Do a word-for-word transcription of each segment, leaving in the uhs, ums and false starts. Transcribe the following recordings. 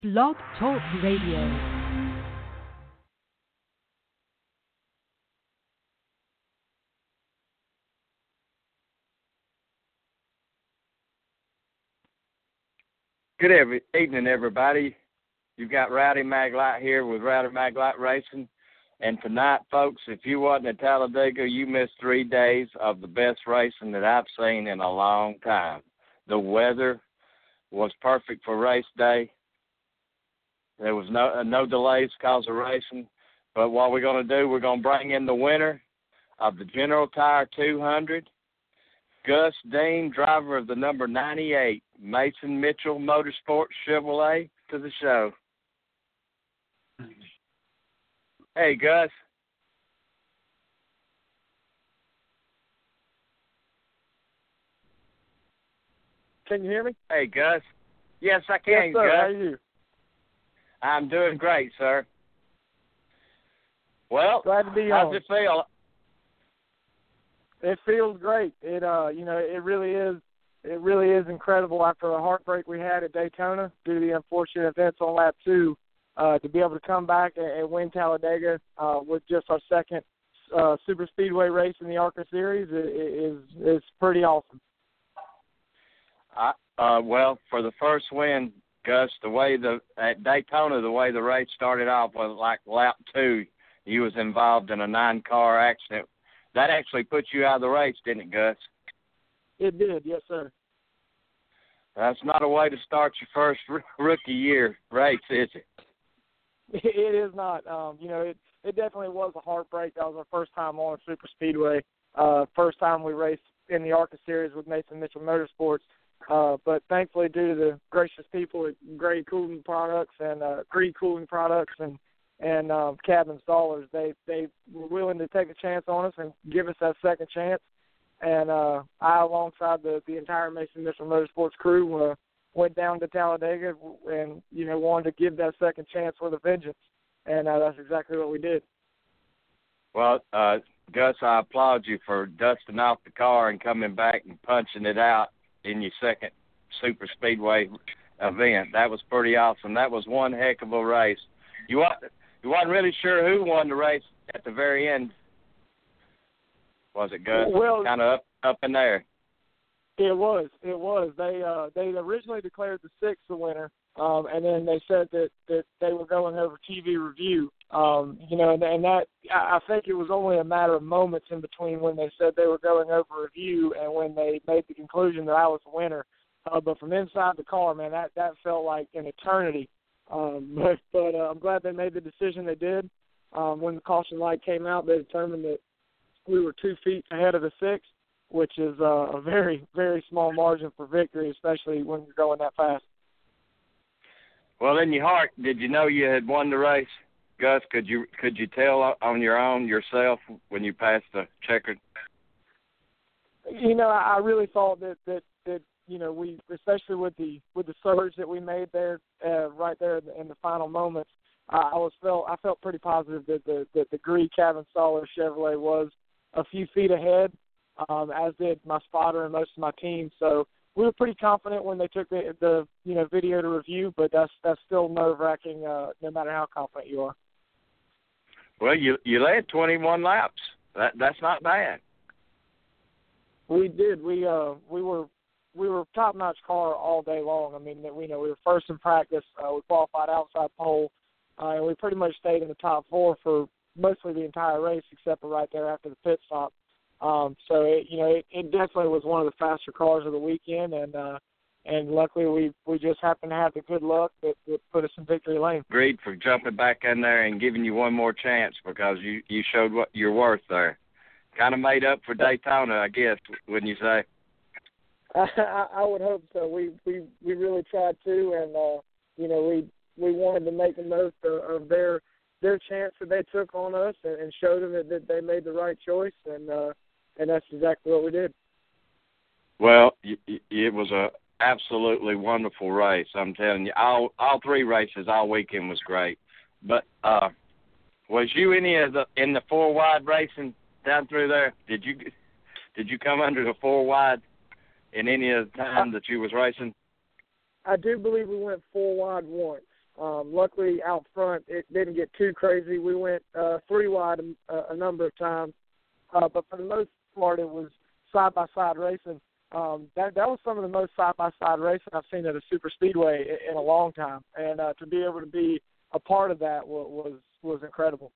Blog Talk Radio. Good every, evening, everybody. You've got Rowdy Maglite here with Rowdy Maglite Racing. And tonight, folks, if you wasn't at Talladega, you missed three days of the best racing that I've seen in a long time. The weather was perfect for race day. There was no uh, no delays because of racing. But what we're going to do, we're going to bring in the winner of the General Tire two hundred, Gus Dean, driver of the number ninety-eight, Mason Mitchell Motorsports Chevrolet, to the show. Hey, Gus. Can you hear me? Hey, Gus. Yes, I can, yes, sir. Gus. How are you? I'm doing great, sir. Well, glad to be how's on. it feel? It feels great. It uh, you know, it really is. It really is incredible after the heartbreak we had at Daytona due to the unfortunate events on lap two. Uh, to be able to come back and, and win Talladega uh, with just our second uh, super speedway race in the ARCA series is is, is pretty awesome. I, uh, well, for the first win, Gus, the way the at Daytona, the way the race started off was like lap two. You was involved in a nine-car accident. That actually put you out of the race, didn't it, Gus? It did, yes, sir. That's not a way to start your first r- rookie year race, is it? It is not. Um, you know, it, it definitely was a heartbreak. That was our first time on Super Speedway. Uh, first time we raced in the ARCA series with Mason Mitchell Motorsports. Uh, but thankfully, due to the gracious people at Gray Cooling Products and uh, Gree Cooling Products and and um, cab installers, they they were willing to take a chance on us and give us that second chance. And uh, I, alongside the, the entire Mason Mitchell Motorsports crew, uh, went down to Talladega and, you know, wanted to give that second chance with a vengeance. And uh, that's exactly what we did. Well, uh, Gus, I applaud you for dusting off the car and coming back and punching it out in your second super speedway event. That was pretty awesome. That was one heck of a race. You wasn't, you wasn't really sure who won the race at the very end, was it, Gus? Well, kind of up, up in there. It was. It was. They uh, they originally declared the sixth the winner, um, and then they said that, that they were going over T V review. Um, you know, and, and that I think it was only a matter of moments in between when they said they were going over review and when they made the conclusion that I was the winner. Uh, but from inside the car, man, that, that felt like an eternity. Um, but but uh, I'm glad they made the decision they did. Um, when the caution light came out, they determined that we were two feet ahead of the sixth, which is uh, a very, very small margin for victory, especially when you're going that fast. Well, in your heart, did you know you had won the race, Gus? Could you could you tell on your own yourself when you passed the checkered? You know, I really thought that, that, that you know, we, especially with the with the surge that we made there, uh, right there in the, in the final moments, uh, I was felt I felt pretty positive that the that the Gree cab installer Chevrolet was a few feet ahead. Um, as did my spotter and most of my team. So we were pretty confident when they took the, the you know video to review, but that's that's still nerve wracking, uh, no matter how confident you are. Well, you you led twenty-one laps. That that's not bad. We did. We uh we were we were top notch car all day long. I mean, we you know we were first in practice. Uh, we qualified outside pole, uh, and we pretty much stayed in the top four for mostly the entire race, except for right there after the pit stop. Um, so it, you know, it, it definitely was one of the faster cars of the weekend, and uh, and luckily we, we just happened to have the good luck that, that put us in victory lane. Agreed for jumping back in there and giving you one more chance because you, you showed what you're worth there. Kind of made up for Daytona, I guess, wouldn't you say? I, I would hope so. We we, we really tried to, and uh, you know, we we wanted to make the most of, of their their chance that they took on us, and, and show them that, that they made the right choice, and. Uh, And that's exactly what we did. Well, it was a absolutely wonderful race. I'm telling you, all all three races all weekend was great. But uh, was you any of the in the four wide racing down through there? Did you did you come under the four wide in any of the time that you was racing? I do believe we went four wide once. Um, luckily, out front, it didn't get too crazy. We went uh, three wide a, a number of times, uh, but for the most part, it was side-by-side racing. Um, that that was some of the most side-by-side racing I've seen at a super speedway in, in a long time, and uh, to be able to be a part of that was was, was incredible.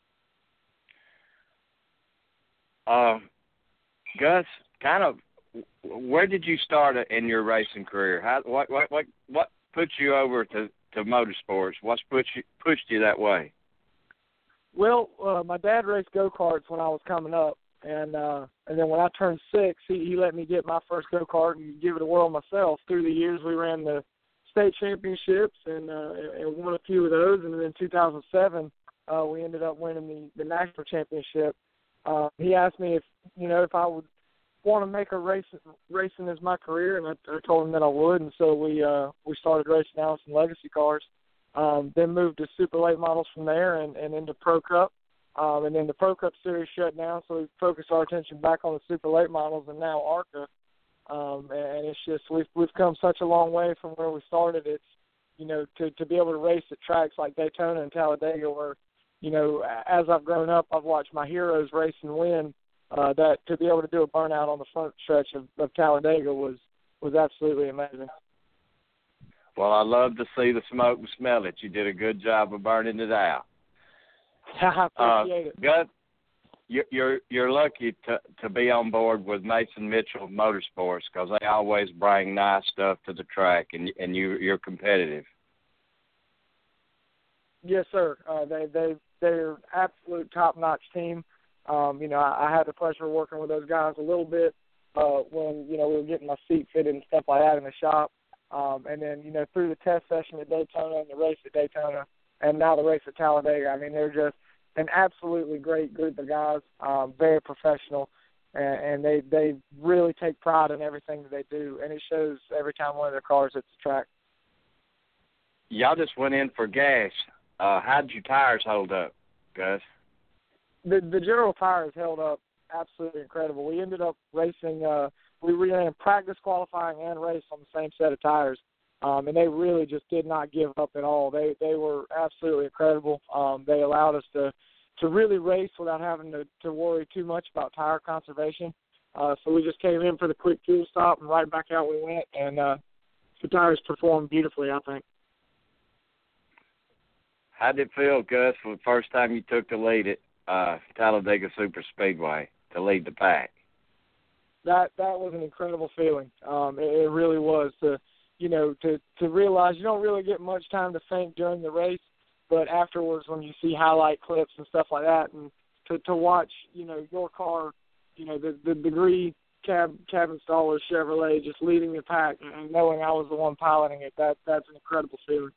Uh, Gus, kind of, where did you start in your racing career? How what what what what put you over to, to motorsports? What's put you pushed you that way? Well, uh, my dad raced go-karts when I was coming up. And uh, and then when I turned six, he, he let me get my first go-kart and give it a whirl myself. Through the years, we ran the state championships and, uh, and won a few of those. And then in two thousand seven, uh, we ended up winning the, the national championship. Uh, he asked me if, you know, if I would want to make a race racing as my career, and I, I told him that I would. And so we uh, we started racing Allison Legacy cars, um, then moved to super late models from there and, and into Pro Cup. Um, and then the Pro Cup series shut down, so we focused our attention back on the super late models and now ARCA. Um, and it's just we've we've come such a long way from where we started. It's you know to to be able to race at tracks like Daytona and Talladega, where you know as I've grown up, I've watched my heroes race and win. Uh, that to be able to do a burnout on the front stretch of, of Talladega was was absolutely amazing. Well, I love to see the smoke and smell it. You did a good job of burning it out. I appreciate uh, it. Gus, you're you're lucky to to be on board with Mason Mitchell Motorsports because they always bring nice stuff to the track, and and you you're competitive. Yes, sir. Uh, they they they're absolute top notch team. Um, you know, I, I had the pleasure of working with those guys a little bit uh, when you know we were getting my seat fitted and stuff like that in the shop, um, and then you know through the test session at Daytona and the race at Daytona. And now the race at Talladega. I mean, they're just an absolutely great group of guys, um, very professional, and, and they they really take pride in everything that they do, and it shows every time one of their cars hits the track. Y'all just went in for gas. Uh, how did your tires hold up, Gus? The the general tires held up absolutely incredible. We ended up racing. Uh, we ran practice, qualifying, and race on the same set of tires. Um, and they really just did not give up at all. They they were absolutely incredible. Um, they allowed us to, to really race without having to, to worry too much about tire conservation. Uh, so we just came in for the quick fuel stop and right back out we went. And uh, the tires performed beautifully, I think. How did it feel, Gus, for the first time you took the lead at uh, Talladega Super Speedway to lead the pack? That that was an incredible feeling. Um, it, it really was. To, you know, to, to realize you don't really get much time to think during the race, but afterwards when you see highlight clips and stuff like that, and to, to watch, you know, your car, you know, the, the degree cab cab installer Chevrolet just leading the pack and knowing I was the one piloting it, that that's an incredible feeling.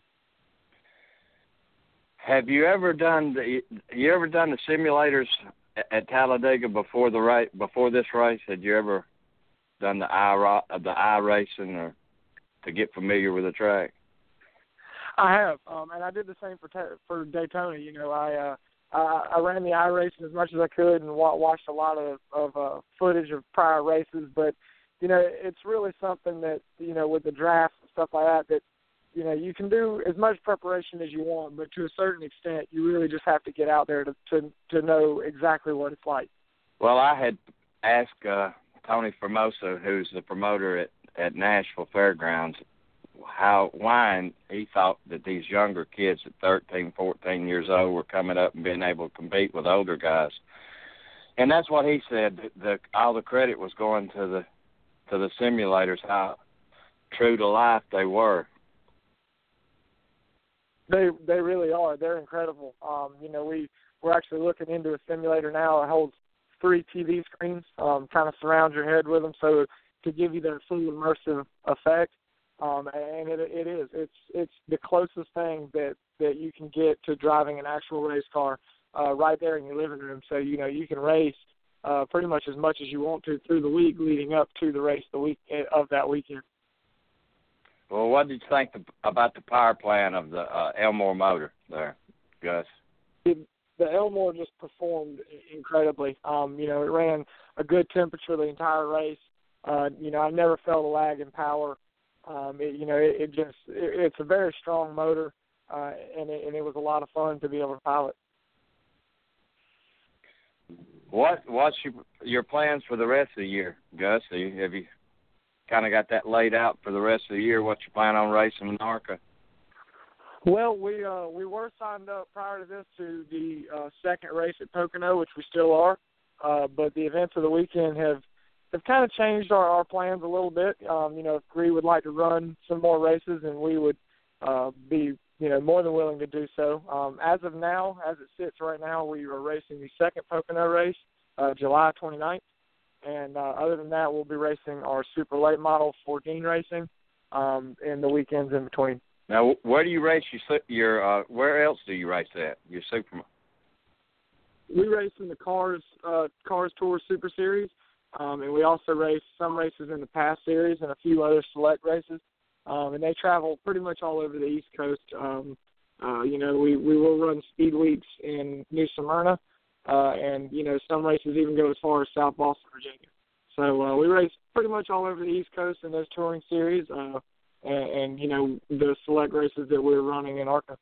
Have you ever done the you ever done the simulators at Talladega before the race before this race? Had you ever done the i the i racing or to get familiar with the track? I have, um, and I did the same for for Daytona. You know, I uh, I, I ran the iRacing as much as I could and wa- watched a lot of of uh, footage of prior races. But you know, it's really something that you know with the draft and stuff like that that you know you can do as much preparation as you want, but to a certain extent, you really just have to get out there to to, to know exactly what it's like. Well, I had asked uh, Tony Formosa, who's the promoter at at Nashville Fairgrounds, how why he thought that these younger kids at thirteen, fourteen years old were coming up and being able to compete with older guys. And that's what he said, that the, all the credit was going to the to the simulators, how true to life they were. They they really are. They're incredible. Um, you know, we, we're actually looking into a simulator now that holds three T V screens, um, kind of surround your head with them, so to give you that full immersive effect. Um, and it, it is. It's it's the closest thing that, that you can get to driving an actual race car uh, right there in your living room. So, you know, you can race uh, pretty much as much as you want to through the week leading up to the race the week of that weekend. Well, what did you think about the power plant of the uh, Elmore motor there, Gus? It, the Elmore just performed incredibly. Um, you know, it ran a good temperature the entire race. Uh, you know, I never felt a lag in power. Um, it, you know, it, it just it, it's a very strong motor, uh, and it, and it was a lot of fun to be able to pilot. What what's your your plans for the rest of the year, Gus? Have you, have you kind of got that laid out for the rest of the year? What you plan on racing in ARCA? Well, we uh, we were signed up prior to this to the uh, second race at Pocono, which we still are. Uh, but the events of the weekend have have kind of changed our, our plans a little bit. Um, you know, if Gree would like to run some more races, and we would uh, be you know more than willing to do so. Um, as of now, as it sits right now, we are racing the second Pocono race, uh, July twenty-ninth. And uh, other than that, we'll be racing our super late model for Dean Racing um, in the weekends in between. Now, where do you race your your? Uh, where else do you race at your Superman? We race in the Cars uh, Cars Tour Super Series, um, and we also race some races in the Pass Series and a few other select races. Um, and they travel pretty much all over the East Coast. Um, uh, you know, we, we will run speed weeks in New Smyrna, uh, and you know some races even go as far as South Boston, Virginia. So uh, we race pretty much all over the East Coast in those touring series. Uh, And, and, you know, the select races that we're running in ARCA.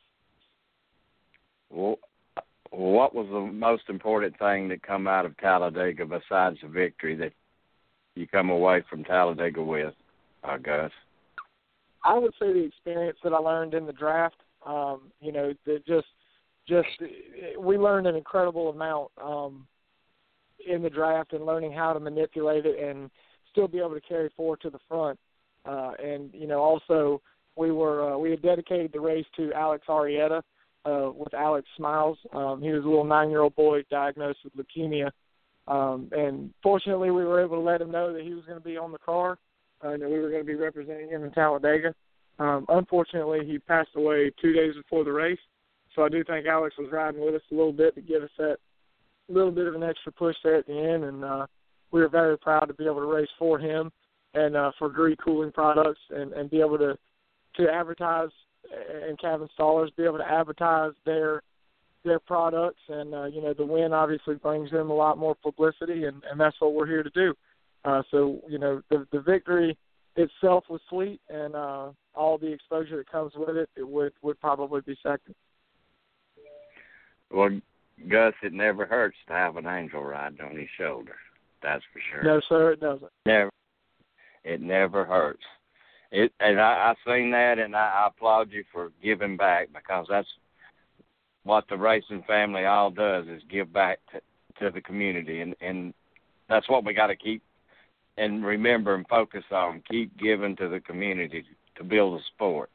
Well, what was the most important thing that come out of Talladega besides the victory that you come away from Talladega with, uh, Gus? I would say the experience that I learned in the draft. Um, you know, that just, just we learned an incredible amount um, in the draft and learning how to manipulate it and still be able to carry forward to the front. Uh, and, you know, also we were uh, we had dedicated the race to Alex Arrieta uh, with Alex Smiles. Um, he was a little nine-year-old boy diagnosed with leukemia. Um, and fortunately, we were able to let him know that he was going to be on the car uh, and that we were going to be representing him in Talladega. Um, unfortunately, he passed away two days before the race. So I do think Alex was riding with us a little bit to give us that little bit of an extra push there at the end. And uh, we were very proud to be able to race for him and uh, for Gree Cooling Products, and, and be able to, to advertise, and cabin installers be able to advertise their their products. And, uh, you know, the win obviously brings them a lot more publicity, and, and that's what we're here to do. Uh, so, you know, the, the victory itself was sweet, and uh, all the exposure that comes with it, it would, would probably be second. Well, Gus, it never hurts to have an angel ride on his shoulder. That's for sure. No, sir, it doesn't. Never. It never hurts. It, and I, I seen that, and I, I applaud you for giving back, because that's what the racing family all does, is give back to, to the community, and, and that's what we got to keep and remember and focus on. Keep giving to the community to build a sport.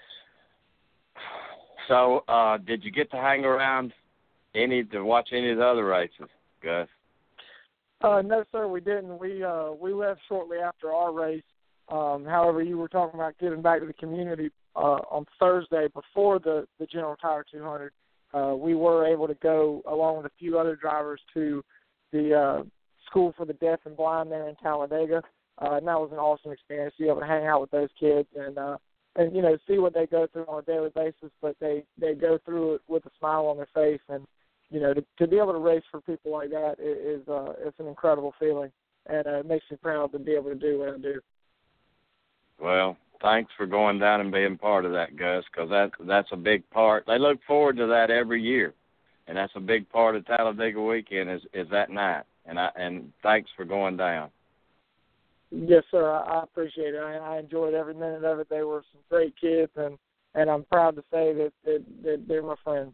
So, uh, did you get to hang around any to watch any of the other races, Gus? Uh, no, sir, we didn't. We uh, we left shortly after our race. Um, however, you were talking about giving back to the community uh, on Thursday before the, the General Tire two hundred. Uh, we were able to go, along with a few other drivers, to the uh, School for the Deaf and Blind there in Talladega. Uh, and that was an awesome experience to be able to hang out with those kids and, uh, and you know, see what they go through on a daily basis, but they, they go through it with a smile on their face. And you know, to, to be able to race for people like that is uh, it's an incredible feeling, and uh, it makes me proud to be able to do what I do. Well, thanks for going down and being part of that, Gus, because that, that's a big part. They look forward to that every year, and that's a big part of Talladega weekend is, is that night. And I and thanks for going down. Yes, sir. I, I appreciate it. I, I enjoyed every minute of it. They were some great kids, and, and I'm proud to say that, that, that they're my friends.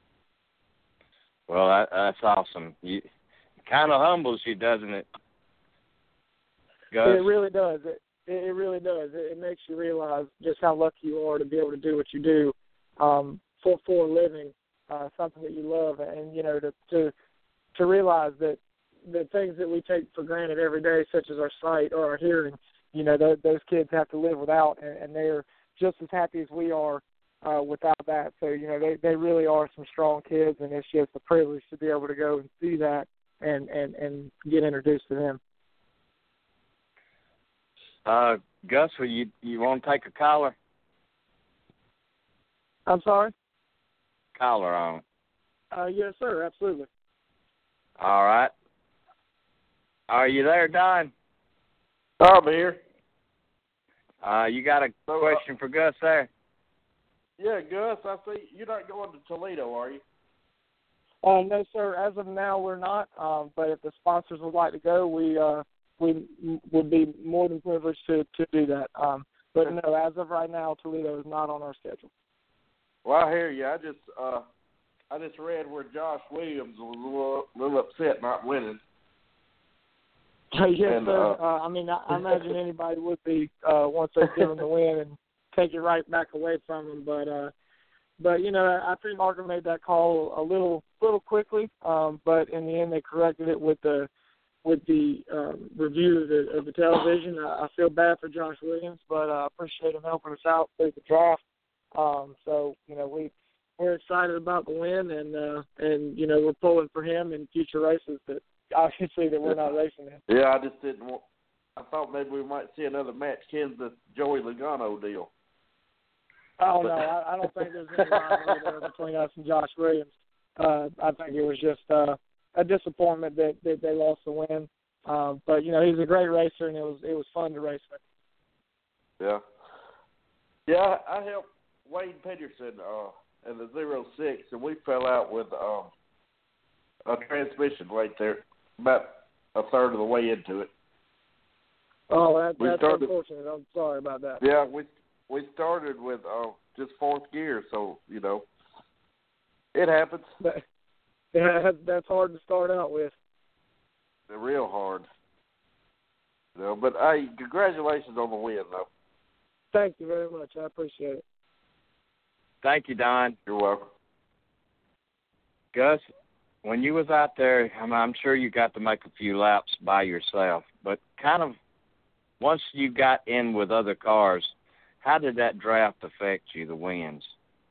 Well, that, that's awesome. You, it kind of humbles you, doesn't it, Gus? It really does. It, it really does. It, it makes you realize just how lucky you are to be able to do what you do um, for for a living, uh, something that you love, and you know to to to realize that the things that we take for granted every day, such as our sight or our hearing, you know, th- those kids have to live without, and, and they're just as happy as we are. Uh, without that. So, you know, they, they really are some strong kids, and it's just a privilege to be able to go and see that and, and, and get introduced to them. Uh, Gus, will you, you want to take a collar? I'm sorry? Collar on. Uh, yes, sir, absolutely. All right. Are you there, Don? I'm here. Uh, you got a so, question uh, for Gus there? Yeah, Gus, I see you're not going to Toledo, are you? Uh, no, sir. As of now, we're not. Um, but if the sponsors would like to go, we uh, we would be more than privileged to, to do that. Um, but no, as of right now, Toledo is not on our schedule. Well, I hear you. I just uh, I just read where Josh Williams was a little, little upset not winning. yes, and, sir. Uh, Uh, I mean, I, I imagine anybody would be uh, once they give them the win and take it right back away from them. But uh, but you know, I think Markham made that call a little little quickly. Um, but in the end, they corrected it with the with the um, review of the, of the television. I, I feel bad for Josh Williams, but I uh, appreciate him helping us out through the draft. Um, so you know, we we're excited about the win, and uh, and you know, we're pulling for him in future races that obviously that we're not racing in. Yeah, I just didn't want. I thought maybe we might see another Matt Kenseth, Joey Logano deal. Oh, no, I, I don't think there's any rivalry there between us and Josh Williams. Uh, I think it was just uh, a disappointment that, that they lost the win. Um, but, you know, he's a great racer, and it was it was fun to race with. Yeah. Yeah, I helped Wade Peterson uh, in the zero six, and we fell out with um, a transmission right there, about a third of the way into it. Oh, that, we that's started, unfortunate. I'm sorry about that. Yeah, we we started with uh, just fourth gear, so, you know, it happens. Yeah, that's hard to start out with. They're real hard. You know, but, hey, congratulations on the win, though. Thank you very much. I appreciate it. Thank you, Don. You're welcome. Gus, when you was out there, I'm, I'm sure you got to make a few laps by yourself, but kind of once you got in with other cars, how did that draft affect you, the wins?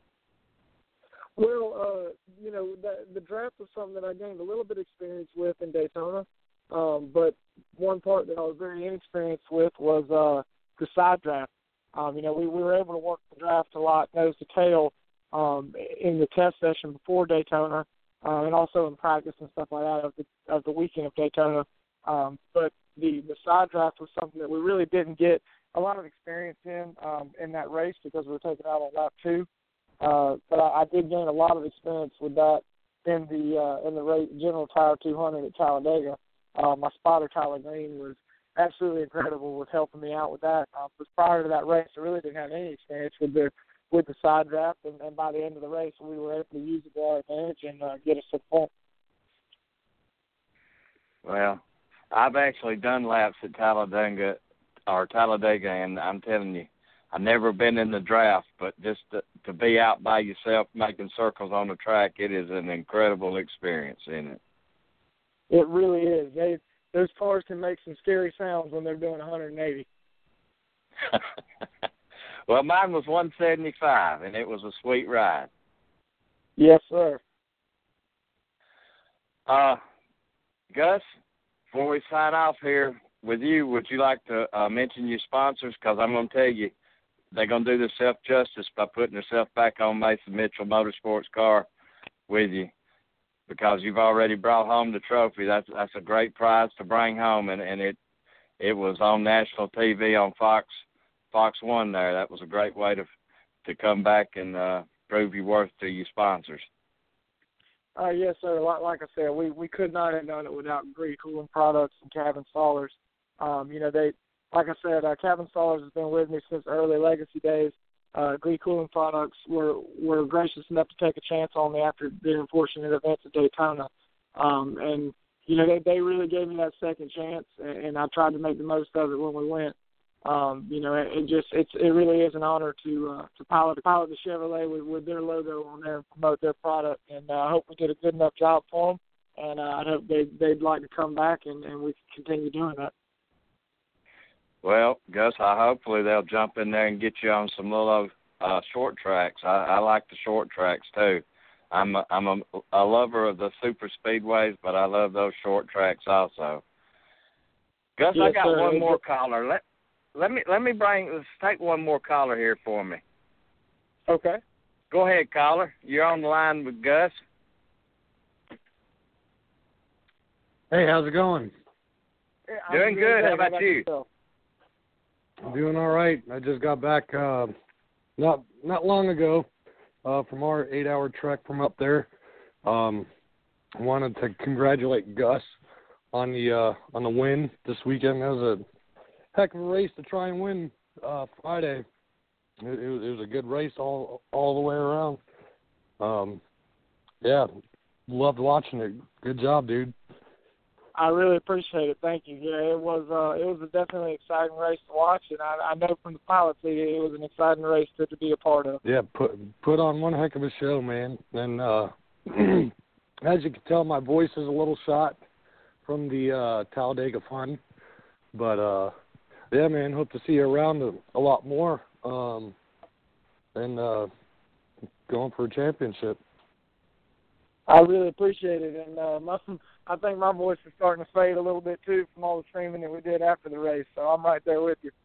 Well, uh, you know, the, the draft was something that I gained a little bit of experience with in Daytona, um, but one part that I was very inexperienced with was uh, the side draft. Um, you know, we, we were able to work the draft a lot nose to tail um, in the test session before Daytona, uh, and also in practice and stuff like that of the, of the weekend of Daytona. Um, but the, the side draft was something that we really didn't get a lot of experience in um, in that race because we were taken out on lap two. Uh, but I, I did gain a lot of experience with that in the uh, in the race, General Tire two hundred at Talladega. Uh, my spotter, Tyler Green, was absolutely incredible with helping me out with that. Uh, because prior to that race, I really didn't have any experience with the with the side draft, and, and by the end of the race, we were able to use it to our advantage and uh, get us to the point. Well, I've actually done laps at Talladega, or Talladega, and I'm telling you, I've never been in the draft, but just to, to be out by yourself making circles on the track, it is an incredible experience, isn't it? It really is. They those cars can make some scary sounds when they're doing one hundred eighty. Well, mine was one seventy-five, and it was a sweet ride. Yes, sir. Uh, Gus, before we sign off here with you, would you like to uh, mention your sponsors? Because I'm going to tell you, they're going to do themselves justice by putting themselves back on Mason Mitchell Motorsports car with you, because you've already brought home the trophy. That's that's a great prize to bring home, and, and it it was on national T V on Fox Fox One there. That was a great way to to come back and uh, prove your worth to your sponsors. Uh, yes, sir. Like, like I said, we, we could not have done it without Gree Cooling Products and Cabin Stallers. Um, you know, they, like I said, uh, Cabin Stallers has been with me since early Legacy days. Uh, Gree Cooling Products were, were gracious enough to take a chance on me after the unfortunate events at Daytona. Um, and, you know, they, they really gave me that second chance, and, and I tried to make the most of it when we went. Um, you know, it, it just it's it really is an honor to uh, to pilot pilot the Chevrolet with, with their logo on there and promote their product. And uh, I hope we did a good enough job for them. And uh, I hope they they'd like to come back and, and we can continue doing that. Well, Gus, I hopefully they'll jump in there and get you on some little uh, short tracks. I, I like the short tracks too. I'm a, I'm a, a lover of the super speedways, but I love those short tracks also. Gus, yes, I got sir. one more caller. Let let me let me bring let's take one more caller here for me. Okay. Go ahead, caller. You're on the line with Gus. Hey, how's it going? Yeah, Doing good. How about you? I'm doing all right. I just got back uh, not not long ago uh, from our eight-hour trek from up there. Um, I wanted to congratulate Gus on the uh, on the win this weekend. That was a heck of a race to try and win uh, Friday. It, it, was, it was a good race all all the way around. Um, yeah, loved watching it. Good job, dude. I really appreciate it. Thank you. Yeah, it was uh, it was a definitely exciting race to watch, and I, I know from the pilot seat it was an exciting race to, to be a part of. Yeah, put put on one heck of a show, man. And uh, as you can tell, my voice is a little shot from the uh, Talladega Fun, but uh, yeah, man, hope to see you around a, a lot more, um, and uh, going for a championship. I really appreciate it, and uh, my, I think my voice is starting to fade a little bit too from all the screaming that we did after the race. So I'm right there with you.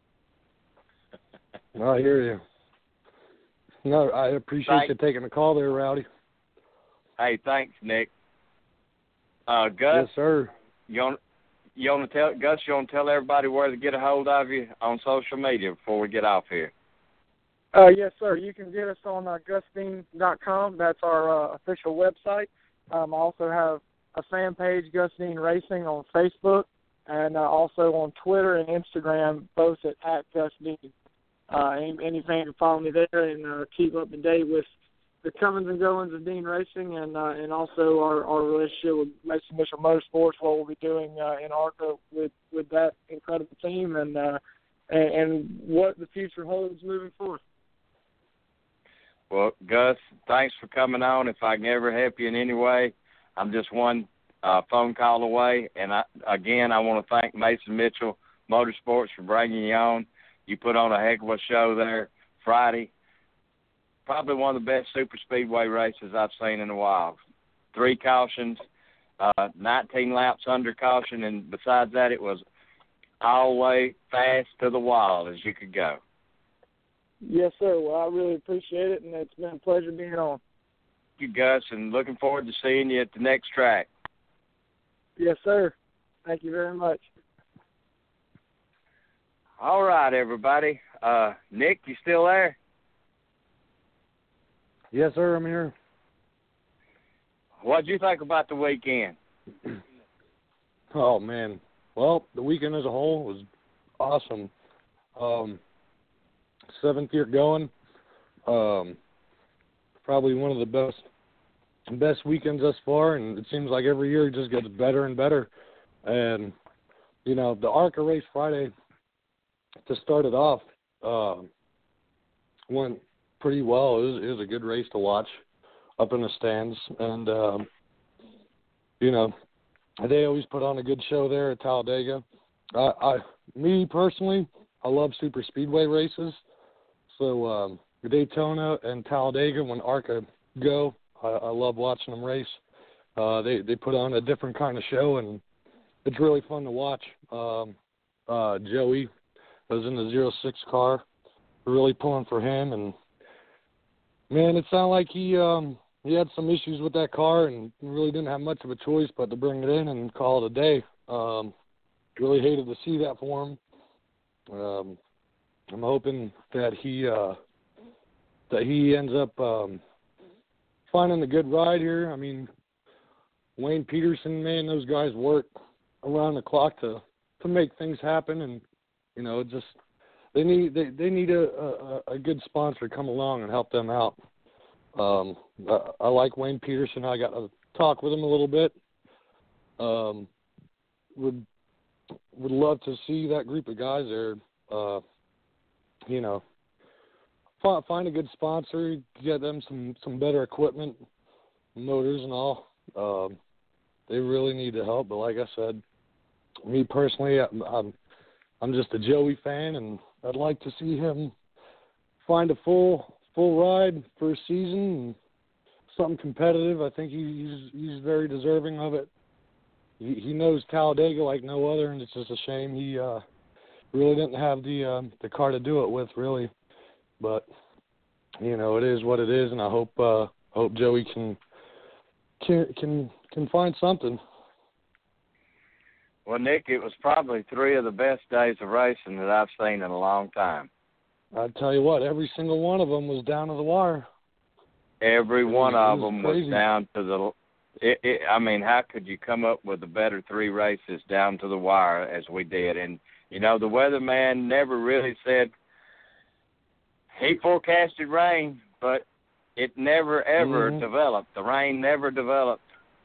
I hear you. No, I appreciate Thanks. you taking the call there, Rowdy. Hey, thanks, Nick. Uh, Gus, Yes, sir. you want you want to tell Gus? You want to tell everybody where to get a hold of you on social media before we get off here? Uh, yes, sir. You can get us on uh, gus dean dot com. That's our uh, official website. Um, I also have a fan page, Gus Dean Racing, on Facebook, and uh, also on Twitter and Instagram, both at, at Gus Dean. Uh, any, any fan can follow me there and uh, keep up to date with the comings and goings of Dean Racing, and uh, and also our, our relationship with Mason Mitchell Motorsports, what we'll be doing uh, in ARCA with, with that incredible team, and, uh, and and what the future holds moving forward. Well, Gus, thanks for coming on. If I can ever help you in any way, I'm just one uh, phone call away. And, I, again, I want to thank Mason Mitchell Motorsports for bringing you on. You put on a heck of a show there Friday. Probably one of the best super speedway races I've seen in a while. Three cautions, uh, nineteen laps under caution, and besides that, it was all the way fast to the wall as you could go. Yes, sir. Well, I really appreciate it, and it's been a pleasure being on. Thank you, Gus, and looking forward to seeing you at the next track. Yes, sir. Thank you very much. All right, everybody. Uh, Nick, you still there? Yes, sir, I'm here. What did you think about the weekend? Oh, man. Well, the weekend as a whole was awesome. Um, seventh year going. Um, probably one of the best best weekends thus far, and it seems like every year it just gets better and better. And, you know, the ARCA race Friday, to start it off, uh, went pretty well. It was, it was a good race to watch up in the stands. And, um, you know, they always put on a good show there at Talladega. I, I, me personally, I love super speedway races. So um, Daytona and Talladega, when ARCA go, I, I love watching them race. Uh, they they put on a different kind of show, and it's really fun to watch. Um, uh, Joey was in the zero six car, really pulling for him, and man, it sounded like he um, he had some issues with that car, and really didn't have much of a choice but to bring it in and call it a day. Um, really hated to see that for him. Um, I'm hoping that he uh, that he ends up um, finding a good ride here. I mean, Wayne Peterson, man, those guys work around the clock to, to make things happen, and you know, just they need they, they need a, a, a good sponsor to come along and help them out. Um, I, I like Wayne Peterson. I got to talk with him a little bit. Um, would would love to see that group of guys there. Uh, you know, find, find a good sponsor, get them some, some better equipment, motors and all. Um, they really need the help. But like I said, me personally, I'm, I'm I'm just a Joey fan, and I'd like to see him find a full full ride for a season and something competitive. I think he, he's he's very deserving of it. He, he knows Talladega like no other, and it's just a shame he uh, really didn't have the um, the car to do it with, really. But you know, it is what it is, and I hope uh, hope Joey can can can can find something. Well, Nick, it was probably three of the best days of racing that I've seen in a long time. I tell you what, every single one of them was down to the wire. Every was, one of was them crazy. was down to the. It, it, I mean, how could you come up with a better three races down to the wire as we did? And you know, the weatherman never really said. He forecasted rain, but it never ever mm-hmm. developed. The rain never developed.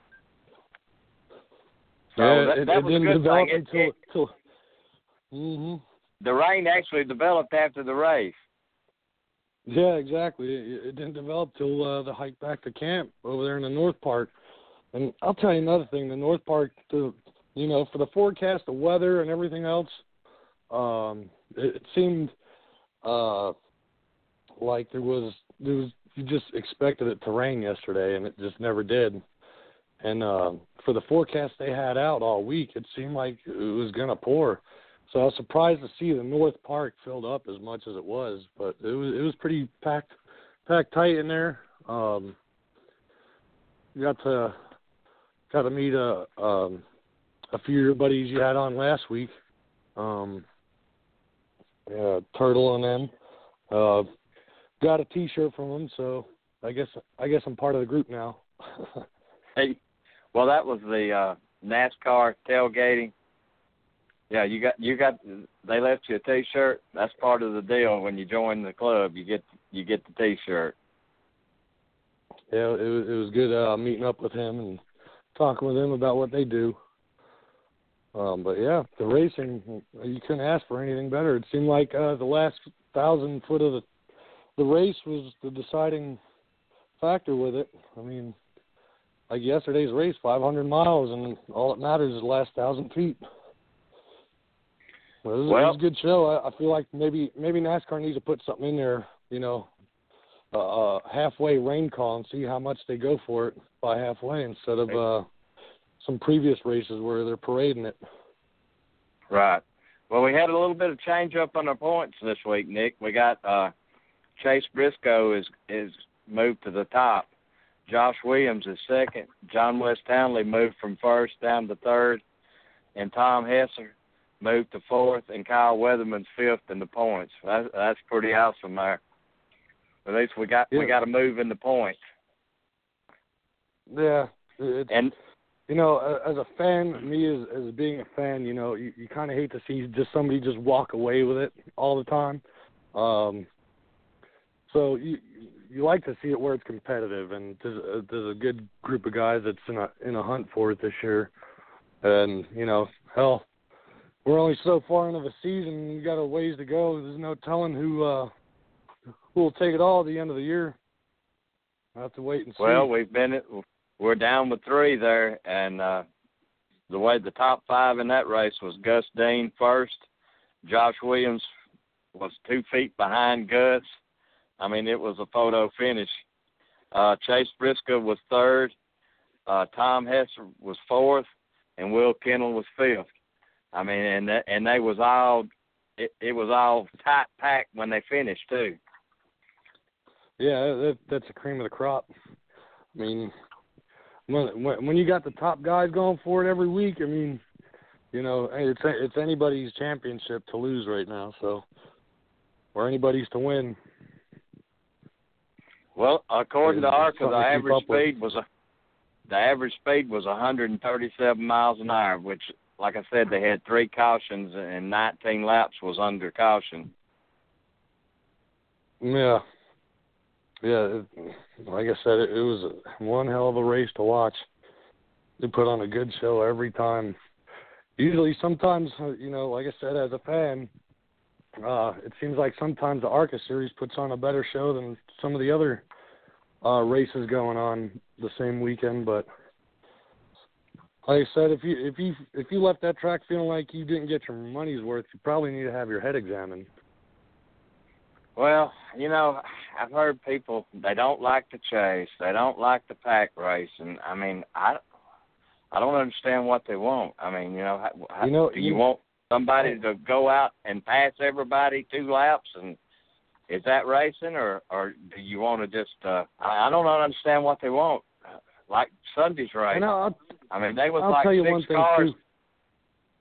So yeah, that, it, that it was didn't a good develop thing. It, until. it, until mm-hmm. The rain actually developed after the race. Yeah, exactly. It, it didn't develop till uh, the hike back to camp over there in the North Park. And I'll tell you another thing: the North Park, the you know, for the forecast, the weather, and everything else, um, it, it seemed uh, like there was there was you just expected it to rain yesterday, and it just never did. And uh, for the forecast they had out all week, it seemed like it was going to pour. So I was surprised to see the North Park filled up as much as it was, but it was it was pretty packed packed tight in there. Um, got to got to meet a um, a few of your buddies you had on last week, um, yeah, Turtle and them. Uh, got a T-shirt from them, so I guess I guess I'm part of the group now. Hey, well, that was the uh, NASCAR tailgating. Yeah, you got you got. They left you a T-shirt. That's part of the deal. When you join the club, you get you get the T-shirt. Yeah, it was it was good uh, meeting up with him and talking with him about what they do. Um, but yeah, the racing, you couldn't ask for anything better. It seemed like uh, the last thousand foot of the the race was the deciding factor with it. I mean, like yesterday's race, five hundred miles, and all that matters is the last thousand feet. Well, it was, well, it was a good show. I, I feel like maybe maybe NASCAR needs to put something in there, you know, a uh, uh, halfway rain call and see how much they go for it by halfway instead of uh, some previous races where they're parading it. Right. Well, we had a little bit of change up on our points this week, Nick. We got uh, Chase Briscoe is is moved to the top. Josh Williams is second. John West Townley moved from first down to third, and Tom Hesser moved to fourth, and Kyle Weatherman's fifth in the points. That's, that's pretty awesome there. At least we got yeah. we got to move in the points. Yeah, it's, and you know, as a fan, me as as being a fan, you know, you, you kind of hate to see just somebody just walk away with it all the time. Um, so you you like to see it where it's competitive, and there's a, there's a good group of guys that's in a in a hunt for it this year, and you know, hell. We're only so far into the season. We got a ways to go. There's no telling who uh, who will take it all at the end of the year. I'll have to wait and see. Well, we've been we're down with three there, and uh, the way the top five in that race was Gus Dean first. Josh Williams was two feet behind Gus. I mean, it was a photo finish. Uh, Chase Briscoe was third. Uh, Tom Hesser was fourth, and Will Kendall was fifth. I mean, and that, and they was all it, it was all tight packed when they finished too. Yeah, that, that's the cream of the crop. I mean, when when you got the top guys going for it every week, I mean, you know, it's it's anybody's championship to lose right now, so or anybody's to win. Well, according it's to ARCA, the average speed with. was a the average speed was one hundred thirty-seven miles an hour, which, like I said, they had three cautions and nineteen laps was under caution. Yeah. Yeah, it, like I said, it, it was one hell of a race to watch. They put on a good show every time. Usually, sometimes, you know, like I said, as a fan, uh, it seems like sometimes the ARCA series puts on a better show than some of the other uh, races going on the same weekend. But like I said, if you if you if you left that track feeling like you didn't get your money's worth, you probably need to have your head examined. Well, you know, I've heard people, they don't like the chase. They don't like the pack race. And, I mean, I, I don't understand what they want. I mean, you know, how, you know do you, you, want somebody to go out and pass everybody two laps? And is that racing? Or, or do you want to just, uh, I, I don't understand what they want. Like Sunday's race. And I'll, I mean, they was I'll like tell you six one thing cars. too.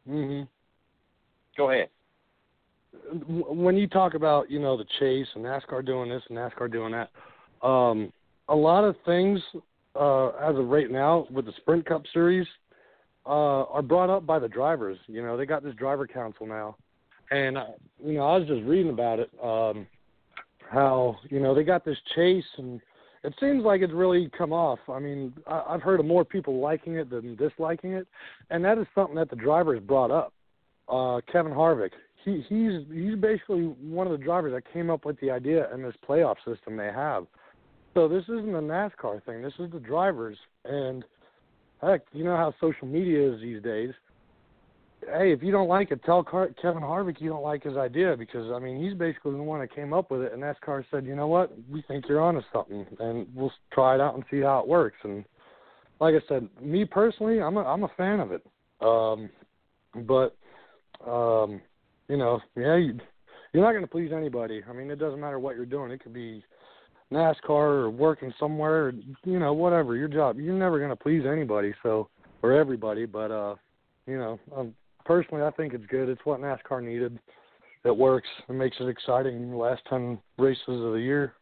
Mhm. Go ahead. When you talk about, you know, the chase and NASCAR doing this and NASCAR doing that, um, a lot of things uh, as of right now with the Sprint Cup Series uh, are brought up by the drivers. You know, they got this driver council now. And, uh, you know, I was just reading about it, um, how, you know, they got this chase, and it seems like it's really come off. I mean, I, I've heard of more people liking it than disliking it, and that is something that the drivers brought up. Uh, Kevin Harvick, he, he's he's basically one of the drivers that came up with the idea in this playoff system they have. So this isn't a NASCAR thing. This is the drivers. And, heck, you know how social media is these days. Hey, if you don't like it, tell Car- Kevin Harvick you don't like his idea, because, I mean, he's basically the one that came up with it, and NASCAR said, you know what, we think you're onto something, and we'll try it out and see how it works. And like I said, me personally, I'm a, I'm a fan of it. Um, but, um, you know, yeah, you, you're not going to please anybody. I mean, it doesn't matter what you're doing. It could be NASCAR or working somewhere, or, you know, whatever, your job. You're never going to please anybody, so, or everybody, but, uh, you know, um, personally, I think it's good. It's what NASCAR needed. It works. It makes it exciting in the last ten races of the year.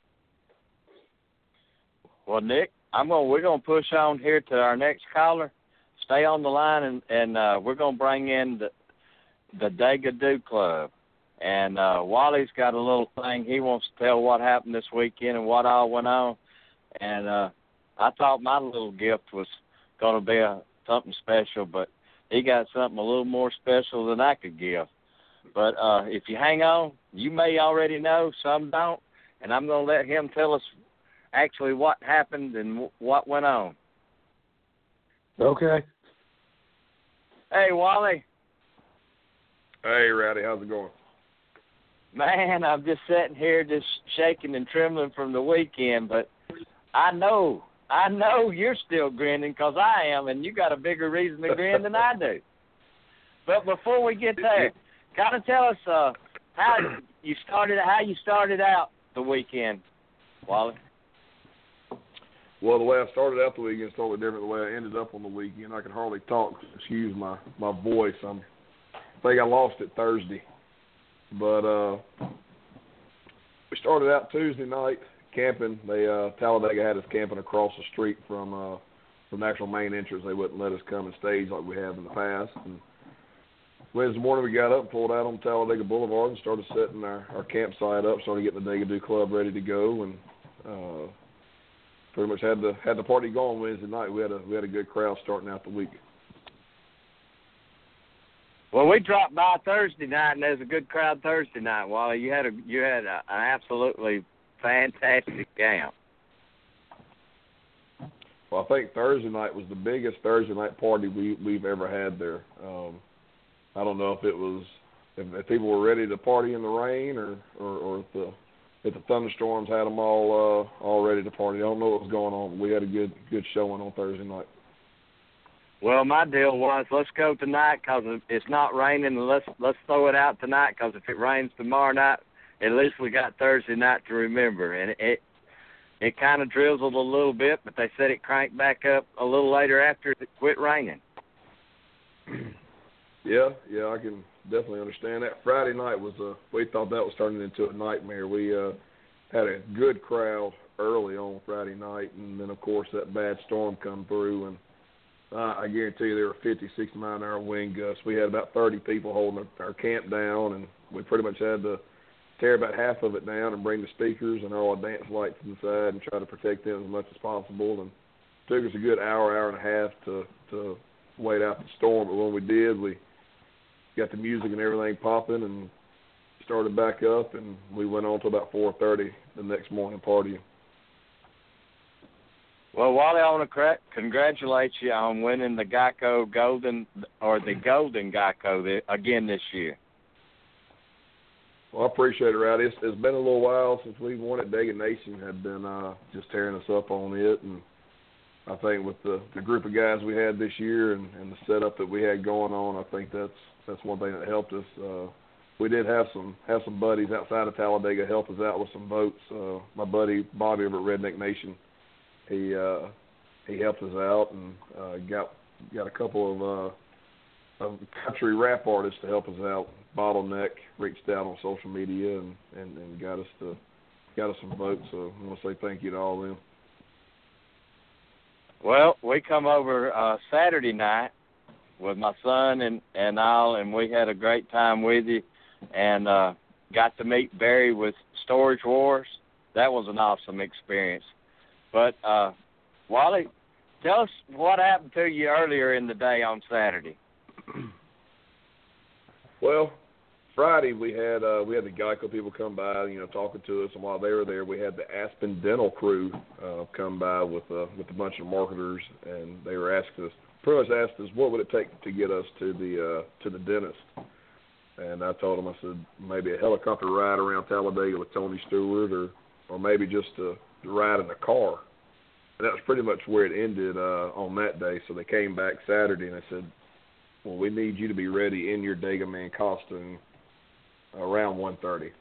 Well, Nick, I'm gonna we're gonna push on here to our next caller. Stay on the line, and and uh, we're gonna bring in the the Dagadoo Club. And uh, Wally's got a little thing he wants to tell what happened this weekend and what all went on. And uh, I thought my little gift was gonna be a, something special, but he got something a little more special than I could give. But uh, if you hang on, you may already know, some don't, and I'm going to let him tell us actually what happened and w- what went on. Okay. Hey, Wally. Hey, Rowdy, how's it going? Man, I'm just sitting here just shaking and trembling from the weekend, but I know I know you're still grinning because I am, and you got a bigger reason to grin than I do. But before we get there, kind of tell us uh, how you started how you started out the weekend, Wally. Well, the way I started out the weekend is totally different the way I ended up on the weekend. I can hardly talk. Excuse my, my voice. I'm, I think I lost it Thursday. But uh, we started out Tuesday night camping. They uh, Talladega had us camping across the street from uh, from the actual main entrance. They wouldn't let us come and stage like we have in the past. And Wednesday morning we got up and pulled out on Talladega Boulevard and started setting our, our campsite up, started getting the Dagadoo Club ready to go, and uh, pretty much had the had the party going Wednesday night. We had a we had a good crowd starting out the week. Well, we dropped by Thursday night, and there's a good crowd Thursday night, Wally. You had a you had a, an absolutely fantastic camp. Well, I think Thursday night was the biggest Thursday night party we, we've ever had there. Um, I don't know if it was if, if people were ready to party in the rain, or, or, or if the if the thunderstorms had them all uh, all ready to party. I don't know what was going on, but we had a good good showing on Thursday night. Well, my deal was let's go tonight because it's not raining, and let's let's throw it out tonight because if it rains tomorrow night, at least we got Thursday night to remember. And it it kind of drizzled a little bit, but they said it cranked back up a little later after it quit raining. Yeah, yeah, I can definitely understand that. Friday night was a we thought that was turning into a nightmare. We uh, had a good crowd early on Friday night, and then of course that bad storm come through, and uh, I guarantee you there were fifty, sixty mile an hour wind gusts. We had about thirty people holding our, our camp down, and we pretty much had to tear about half of it down and bring the speakers and all our dance lights inside and try to protect them as much as possible. And it took us a good hour, hour and a half to, to wait out the storm. But when we did, we got the music and everything popping and started back up, and we went on to about four thirty the next morning partying. Well, Wally, I want to congratulate you on winning the Geico Golden, or the Golden Geico again this year. Well, I appreciate it, Rowdy. It's, it's been a little while since we've won it. Daggett Nation had been uh, just tearing us up on it, and I think with the, the group of guys we had this year and, and the setup that we had going on, I think that's that's one thing that helped us. Uh, we did have some have some buddies outside of Talladega help us out with some votes. Uh, my buddy Bobby over at Redneck Nation, he uh, he helped us out and uh, got got a couple of uh, a country rap artist to help us out. Bottleneck reached out on social media and, and, and got us to got us some votes. So I want to say thank you to all of them. Well, we come over uh, Saturday night with my son and, and all, and we had a great time with you, and uh, got to meet Barry with Storage Wars. That was an awesome experience. But, uh, Wally, tell us what happened to you earlier in the day on Saturday. Well, Friday we had uh, we had the Geico people come by, you know, talking to us, and while they were there, we had the Aspen Dental crew uh, come by with uh, with a bunch of marketers, and they were asking us, pretty much asked us, what would it take to get us to the uh, to the dentist? And I told them, I said, maybe a helicopter ride around Talladega with Tony Stewart, or or maybe just to, to ride in the car. And that was pretty much where it ended uh, on that day. So they came back Saturday, and they said, well, we need you to be ready in your Dega Man costume around one thirty.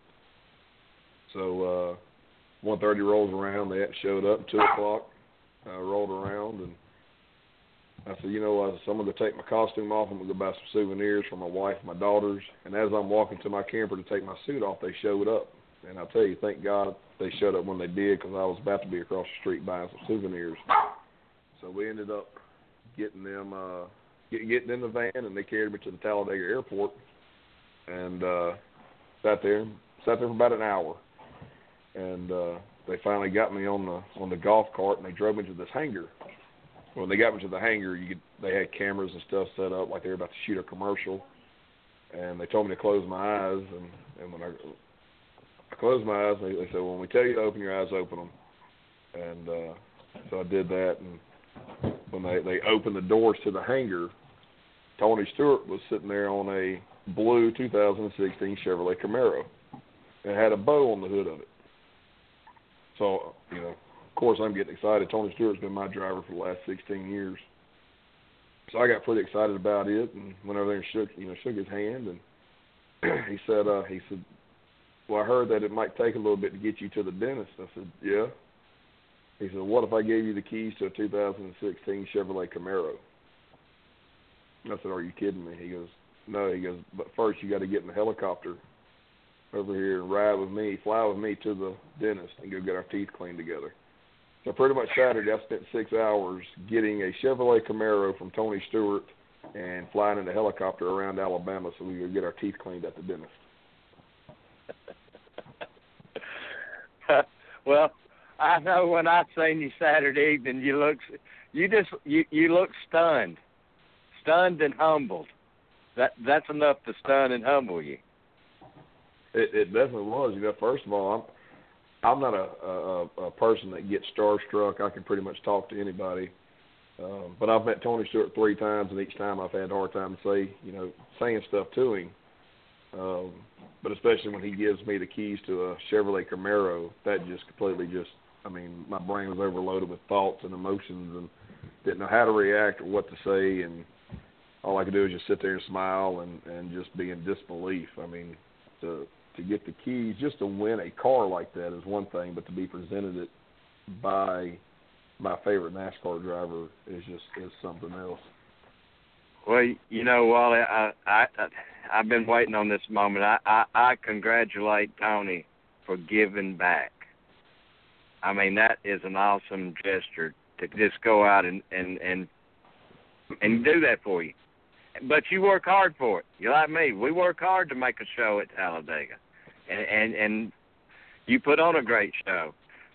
So uh, one thirty rolls around. They hadn't showed up. two o'clock uh, rolled around, and I said, you know, I said, I'm going to take my costume off. I'm going to go buy some souvenirs for my wife and my daughters. And as I'm walking to my camper to take my suit off, they showed up. And I'll tell you, thank God they showed up when they did, because I was about to be across the street buying some souvenirs. So we ended up getting them, uh, get, getting in the van, and they carried me to the Talladega airport. And uh, sat there, sat there for about an hour. And uh, they finally got me on the on the golf cart, and they drove me to this hangar. When they got me to the hangar, you could, they had cameras and stuff set up like they were about to shoot a commercial. And they told me to close my eyes. And, and when I, I closed my eyes, they, they said, well, when we tell you to open your eyes, open them. And uh, so I did that. And when they, they opened the doors to the hangar, Tony Stewart was sitting there on a blue two thousand sixteen Chevrolet Camaro. It had a bow on the hood of it. So, you know, of course, I'm getting excited. Tony Stewart's been my driver for the last sixteen years. So I got pretty excited about it, and went over there and shook, you know, shook his hand, and he said, uh, he said, well, I heard that it might take a little bit to get you to the dentist. I said, yeah. He said, what if I gave you the keys to a two thousand sixteen Chevrolet Camaro? I said, are you kidding me? He goes, no. He goes, but first you got to get in the helicopter over here and ride with me, fly with me to the dentist and go get our teeth cleaned together. So pretty much Saturday, I spent six hours getting a Chevrolet Camaro from Tony Stewart and flying in a helicopter around Alabama so we could get our teeth cleaned at the dentist. Well, I know when I seen you Saturday evening, you look, you just, you, you look stunned, stunned and humbled. That that's enough to stun and humble you. It, it definitely was. You know, first of all, I'm I'm not a, a, a person that gets starstruck. I can pretty much talk to anybody. Um, but I've met Tony Stewart three times, and each time I've had a hard time to say, you know, saying stuff to him. Um, but especially when he gives me the keys to a Chevrolet Camaro, that just completely just, I mean, my brain was overloaded with thoughts and emotions and didn't know how to react or what to say. And all I could do is just sit there and smile and, and just be in disbelief. I mean, to to get the keys, just to win a car like that is one thing, but to be presented it by my favorite NASCAR driver is just is something else. Well, you know, Wally, I, I, I, I've been waiting on this moment. I, I, I congratulate Tony for giving back. I mean, that is an awesome gesture to just go out and, and, and, and do that for you. But you work hard for it. You're like me. We work hard to make a show at Talladega. And, and, and you put on a great show.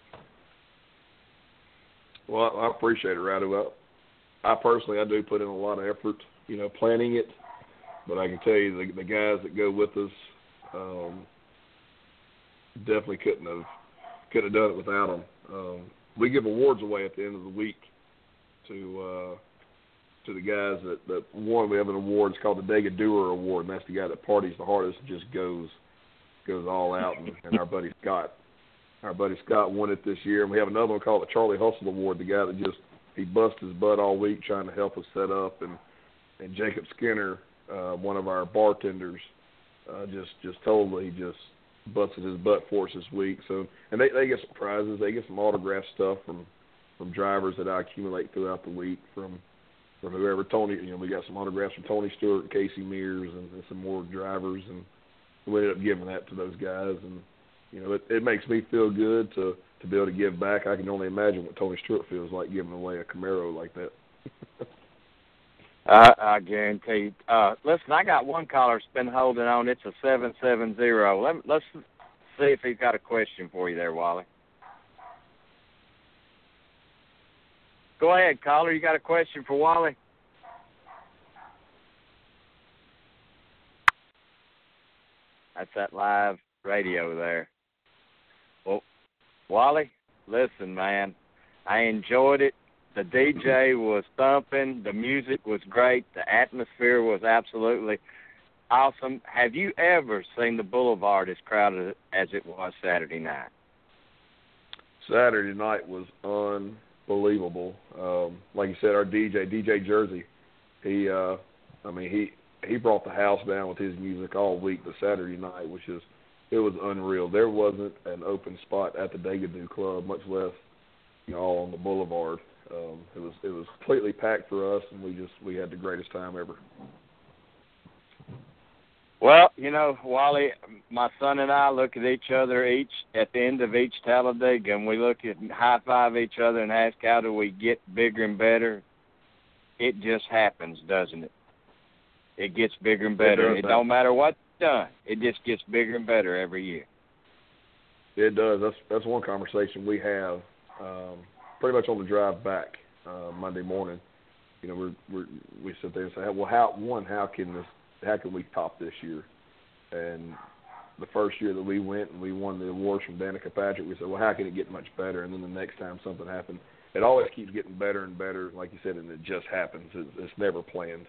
Well, I appreciate it, Rowdy. Well, I personally, I do put in a lot of effort, you know, planning it. But I can tell you the, the guys that go with us um, definitely couldn't have couldn't have done it without them. Um, we give awards away at the end of the week to uh, to the guys that, that won. We have an award. It's called the Dega Doer Award, and that's the guy that parties the hardest and just goes goes all out. And, and our buddy Scott, our buddy Scott won it this year. And we have another one called the Charlie Hustle Award. The guy that just he bust his butt all week trying to help us set up. And and Jacob Skinner, uh, one of our bartenders, uh, just just totally just busted his butt for us this week. So and they they get some prizes. They get some autographed stuff from from drivers that I accumulate throughout the week from. from whoever Tony. You know, we got some autographs from Tony Stewart and Casey Mears and, and some more drivers, and we ended up giving that to those guys. And you know, it, it makes me feel good to to be able to give back. I can only imagine what Tony Stewart feels like giving away a Camaro like that. I, I guarantee. Uh, listen, I got one caller that's been holding on. It's a seven seven zero. Let, let's see if he's got a question for you there, Wally. Go ahead, caller. You got a question for Wally? That's that live radio there. Well, Wally, listen, man, I enjoyed it. The D J was thumping. The music was great. The atmosphere was absolutely awesome. Have you ever seen the Boulevard as crowded as it was Saturday night? Saturday night was unbelievable. Um, like you said, our D J, D J Jersey, he, uh, I mean, he he brought the house down with his music all week. The Saturday night was just, it was unreal. There wasn't an open spot at the Dagadoo Club, much less, you know, all on the Boulevard. Um, it was it was completely packed for us, and we just we had the greatest time ever. Well, you know, Wally, my son and I look at each other each at the end of each Talladega, and we look at high five each other and ask, how do we get bigger and better? It just happens, doesn't it? It gets bigger and better. It, it don't matter what's done. It just gets bigger and better every year. It does. That's that's one conversation we have. Um, pretty much on the drive back uh, Monday morning, you know, we're, we're, we sit there and say, well, how one, how can this, how can we top this year? And the first year that we went and we won the awards from Danica Patrick, we said, well, how can it get much better? And then the next time something happened, it always keeps getting better and better, like you said, and it just happens. It's, it's never planned.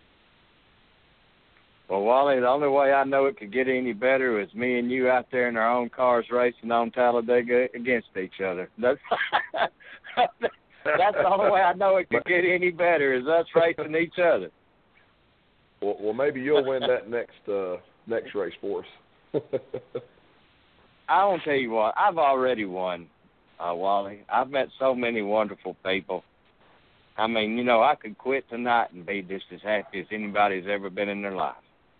Well, Wally, the only way I know it could get any better is me and you out there in our own cars racing on Talladega against each other. That's that's the only way I know it could get any better is us racing each other. Well, well maybe you'll win that next uh, next race for us. I won't tell you what, I've already won, uh, Wally. I've met so many wonderful people. I mean, you know, I could quit tonight and be just as happy as anybody's ever been in their life.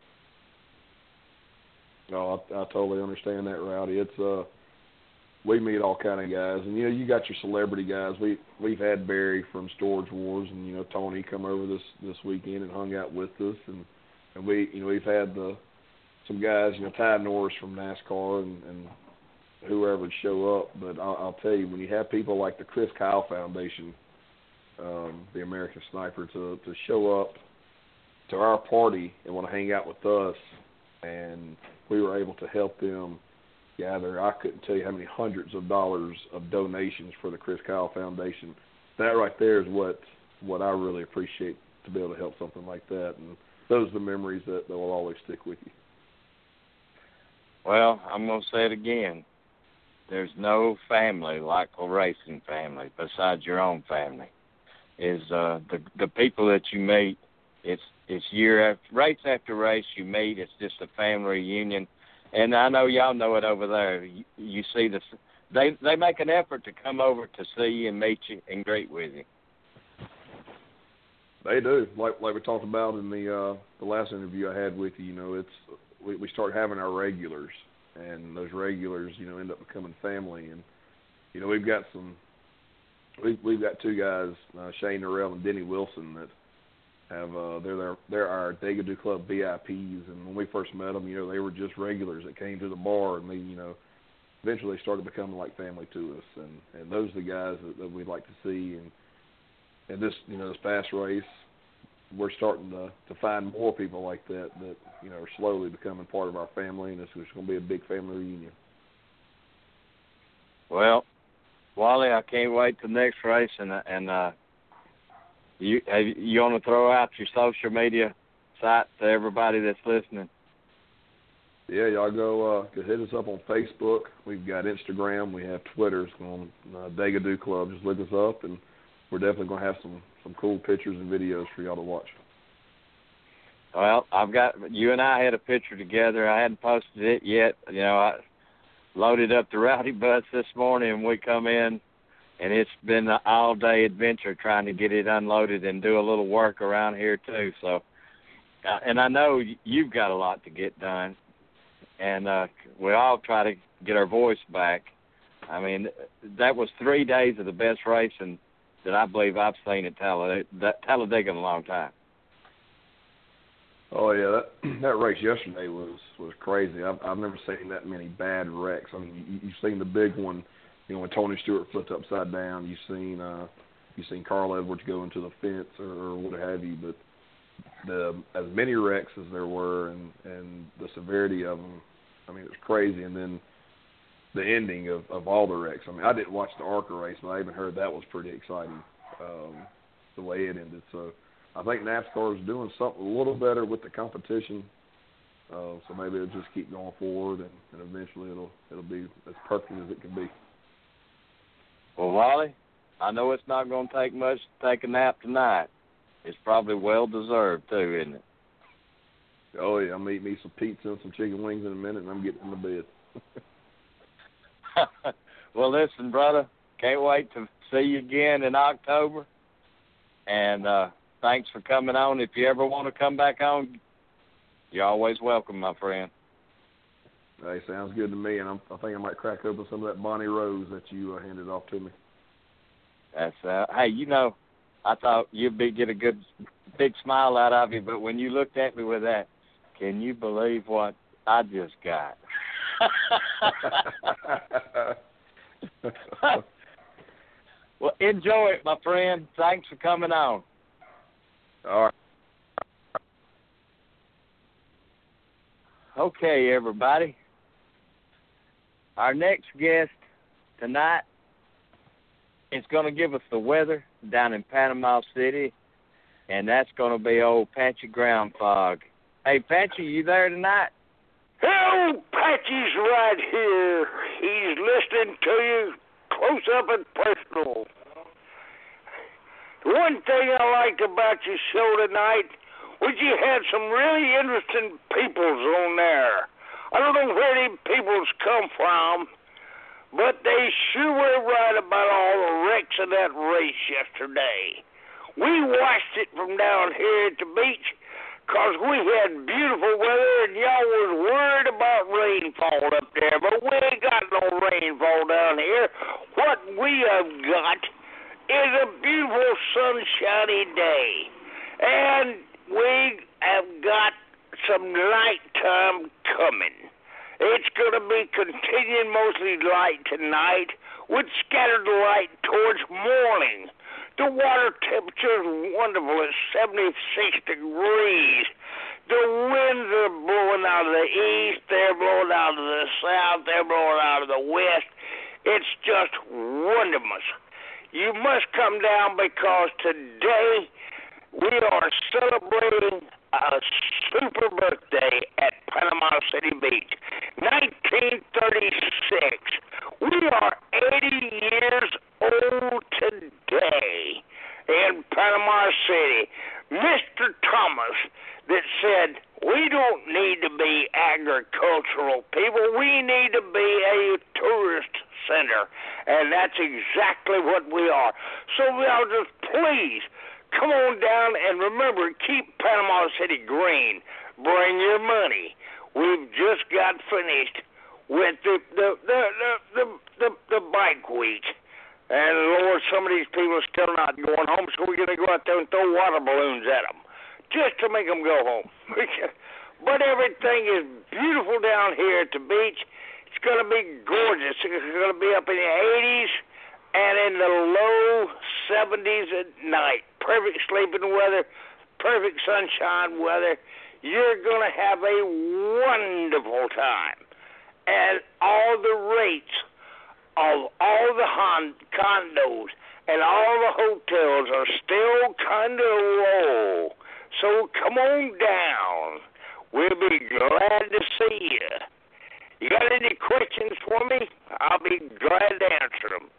No, I, I totally understand that, Rowdy. It's uh, we meet all kind of guys, and you know, you got your celebrity guys. We we've had Barry from Storage Wars, and you know, Tony come over this this weekend and hung out with us, and and we you know we've had the some guys, you know, Ty Norris from NASCAR, and, and whoever would show up. But I'll, I'll tell you, when you have people like the Chris Kyle Foundation, um, the American Sniper, to to show up to our party and want to hang out with us, and we were able to help them gather, I couldn't tell you how many hundreds of dollars of donations for the Chris Kyle Foundation. That right there is what what I really appreciate, to be able to help something like that. And those are the memories that, that will always stick with you. Well, I'm going to say it again. There's no family like a racing family besides your own family. Is uh, the the people that you meet. It's it's year after race after race you meet. It's just a family reunion, and I know y'all know it over there. You, you see this. They they make an effort to come over to see you and meet you and greet with you. They do, like like we talked about in the uh, the last interview I had with you. You know, it's we, we start having our regulars, and those regulars, you know, end up becoming family. And you know, we've got some. We we've got two guys, uh, Shane Norrell and Denny Wilson, that have uh, they're their, they're our Dagadoo Club V I Ps. And when we first met them, you know, they were just regulars that came to the bar, and they, you know, eventually started becoming like family to us. And, and those are the guys that, that we'd like to see. And and this, you know, this past race, we're starting to to find more people like that that, you know, are slowly becoming part of our family, and it's, it's going to be a big family reunion. Well, Wally, I can't wait till next race, and and uh, you have, you want to throw out your social media site to everybody that's listening? Yeah, y'all go uh, go hit us up on Facebook. We've got Instagram. We have Twitter. It's on uh, Dagadoo Club. Just look us up, and we're definitely going to have some, some cool pictures and videos for y'all to watch. Well, I've got you and I had a picture together. I hadn't posted it yet. You know, I loaded up the Rowdy Bus this morning, and we come in and it's been an all-day adventure trying to get it unloaded and do a little work around here too. So, uh, and I know you've got a lot to get done, and uh, we all try to get our voice back. I mean, that was three days of the best racing that I believe I've seen at Talladega, Talladega in a long time. Oh yeah, that that race yesterday was was crazy. I've I've never seen that many bad wrecks. I mean, you, you've seen the big one, you know, when Tony Stewart flipped upside down. You've seen uh, you've seen Carl Edwards go into the fence or, or what have you. But the as many wrecks as there were, and and the severity of them, I mean, it was crazy. And then the ending of, of all the wrecks. I mean, I didn't watch the ARCA race, but I even heard that was pretty exciting, um, the way it ended. So I think NASCAR is doing something a little better with the competition. Uh, so maybe it'll just keep going forward, and, and eventually it'll it'll be as perfect as it can be. Well, Wally, I know it's not going to take much to take a nap tonight. It's probably well deserved too, isn't it? Oh yeah, I'm eating me some pizza and some chicken wings in a minute, and I'm getting in the bed. Well, listen, brother, can't wait to see you again in October. And uh, thanks for coming on. If you ever want to come back on, you're always welcome, my friend. Hey, sounds good to me, and I'm, I think I might crack open some of that Bonnie Rose that you uh, handed off to me. That's uh, hey, you know, I thought you'd be get a good big smile out of you, but when you looked at me with that, can you believe what I just got? Well, enjoy it, my friend. Thanks for coming on. All right. Okay, everybody. Our next guest tonight is going to give us the weather down in Panama City, and that's going to be old Patchy Groundfog. Hey, Patchy, you there tonight? Oh, Patchy's right here. He's listening to you close up and personal. The one thing I liked about your show tonight was you had some really interesting peoples on there. I don't know where these peoples come from, but they sure were right about all the wrecks of that race yesterday. We watched it from down here at the beach, because we had beautiful weather, and y'all was worried about rainfall up there, but we ain't got no rainfall down here. What we have got is a beautiful sunshiny day, and we have got some nighttime coming. It's going to be continuing mostly light tonight, with scattered light towards morning. The water temperature is wonderful at seventy-six degrees. The winds are blowing out of the east, they're blowing out of the south, they're blowing out of the west. It's just wonderful. You must come down because today we are celebrating a super birthday at Panama City Beach. nineteen thirty-six. We are eighty years old today in Panama City. Mister Thomas that said, we don't need to be agricultural people. We need to be a tourist center. And that's exactly what we are. So y'all just please come on down and remember, keep Panama City green. Bring your money. We've just got finished with the the the the the, the, the bike week. And Lord, some of these people are still not going home, so we're going to go out there and throw water balloons at them just to make them go home. But everything is beautiful down here at the beach. It's going to be gorgeous. It's going to be up in the eighties and in the low seventies at night. Perfect sleeping weather, perfect sunshine weather. You're going to have a wonderful time. And all the rates of all the hon- condos and all the hotels are still kind of low. So come on down. We'll be glad to see you. You got any questions for me? I'll be glad to answer them.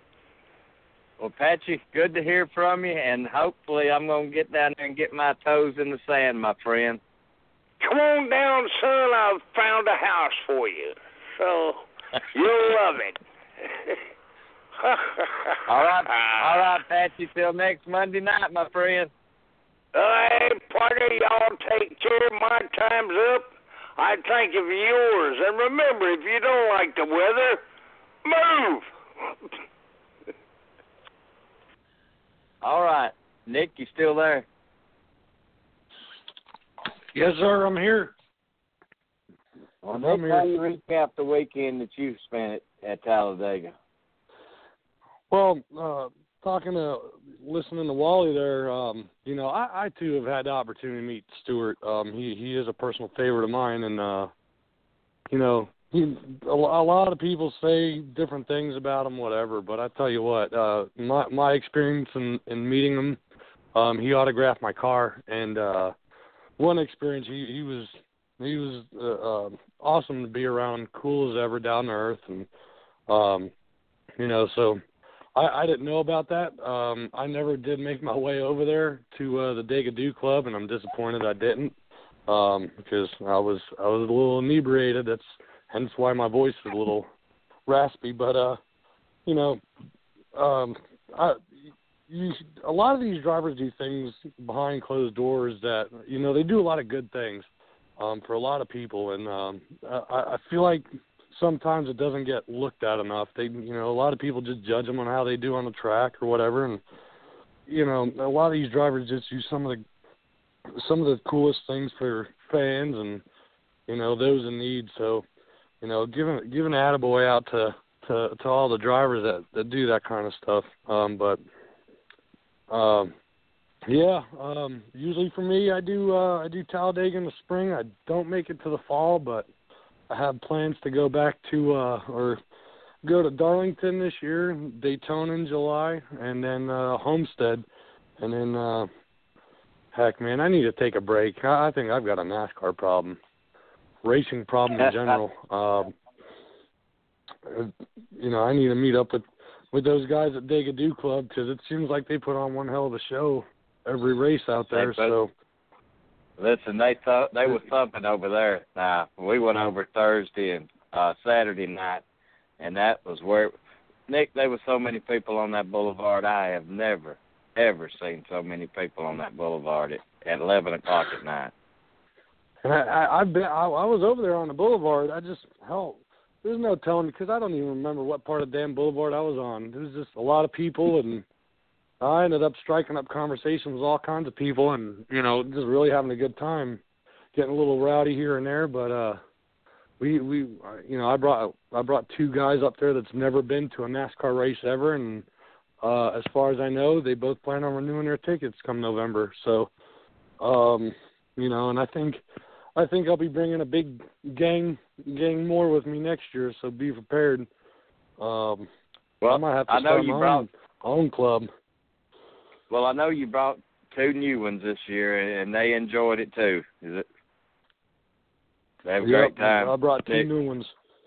Well, Patchy, good to hear from you, and hopefully I'm going to get down there and get my toes in the sand, my friend. Come on down, son. I've found a house for you. So you'll love it. All right, all right, Patsy. Till next Monday night, my friend. Hey, partner, y'all take care. My time's up. I thank you for yours. And remember, if you don't like the weather, move. All right. Nick, you still there? Yes, sir, I'm here. Well, Nick, how do you recap the weekend that you spent at, at Talladega? Well, uh, talking to, listening to Wally there, um, you know, I, I too have had the opportunity to meet Stewart. Um, he he is a personal favorite of mine, and uh, you know, he a, a lot of people say different things about him, whatever. But I tell you what, uh, my my experience in, in meeting him, um, he autographed my car, and uh, one experience, he he was he was uh, uh, awesome to be around, cool as ever, down to earth, and um, you know, so. I, I didn't know about that. Um, I never did make my way over there to uh, the Dega-Doo Club, and I'm disappointed I didn't um, because I was I was a little inebriated. That's hence why my voice is a little raspy. But uh, you know, um, I, you, a lot of these drivers do things behind closed doors that you know they do a lot of good things um, for a lot of people, and um, I, I feel like. Sometimes it doesn't get looked at enough. They, you know, a lot of people just judge them on how they do on the track or whatever, and you know, a lot of these drivers just do some of the some of the coolest things for fans and you know those in need. So, you know, giving giving an attaboy out to, to to all the drivers that, that do that kind of stuff. Um, but um, yeah, um, usually for me, I do uh, I do Talladega in the spring. I don't make it to the fall, but I have plans to go back to uh, or go to Darlington this year, Daytona in July, and then uh, Homestead, and then uh, heck, man, I need to take a break. I, I think I've got a NASCAR problem, racing problem in general. um, you know, I need to meet up with, with those guys at Dega-Doo Club because it seems like they put on one hell of a show every race out there. So. Listen, they th- they were thumping over there. Now we went over Thursday and uh, Saturday night, and that was where Nick. There were so many people on that boulevard. I have never ever seen so many people on that boulevard at, at eleven o'clock at night. And I, I, I've been. I, I was over there on the boulevard. I just hell, there's no telling because I don't even remember what part of the damn boulevard I was on. There was just a lot of people and. I ended up striking up conversations with all kinds of people and, you know, just really having a good time, getting a little rowdy here and there. But uh, we, we, you know, I brought I brought two guys up there that's never been to a NASCAR race ever. And uh, as far as I know, they both plan on renewing their tickets come November. So, um, you know, and I think I think I'll be bringing a big gang gang more with me next year. So be prepared. Um, well, I might have to I know start you my brought. own, own club. Well, I know you brought two new ones this year, and they enjoyed it too. Is it? They have a yep, great time. I brought two Nick. new ones.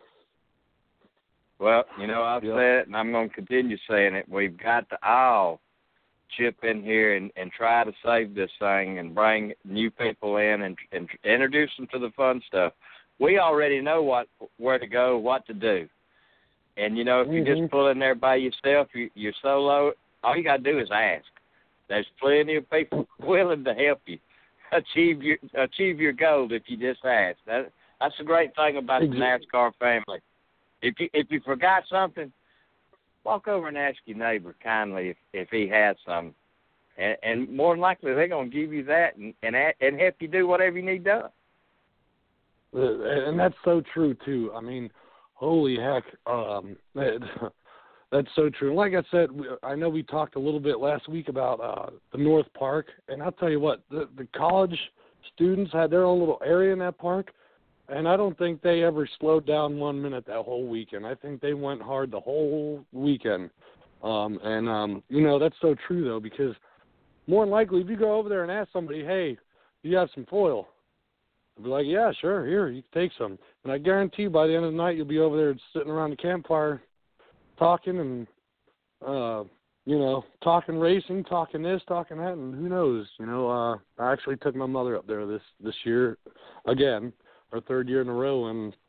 Well, you know, I've yep. said it, and I'm going to continue saying it. We've got to all chip in here and, and try to save this thing and bring new people in and, and introduce them to the fun stuff. We already know what where to go, what to do. And, you know, if mm-hmm. you're just pulling there by yourself, you, you're solo, all you got to do is ask. There's plenty of people willing to help you achieve your achieve your goal if you just ask. That, that's the great thing about the NASCAR family. If you if you forgot something, walk over and ask your neighbor kindly if, if he has some, and, and more than likely they're going to give you that and and, and help you do whatever you need done. And that's so true too. I mean, holy heck, um, that's so true. And like I said, I know we talked a little bit last week about uh, the North Park, and I'll tell you what, the, the college students had their own little area in that park, and I don't think they ever slowed down one minute that whole weekend. I think they went hard the whole weekend. Um, and, um, you know, that's so true, though, because more than likely, if you go over there and ask somebody, hey, do you have some foil? They'll be like, yeah, sure, here, you can take some. And I guarantee you by the end of the night, you'll be over there sitting around the campfire talking and, uh, you know, talking racing, talking this, talking that, and who knows, you know. Uh, I actually took my mother up there this, this year again, our third year in a row, and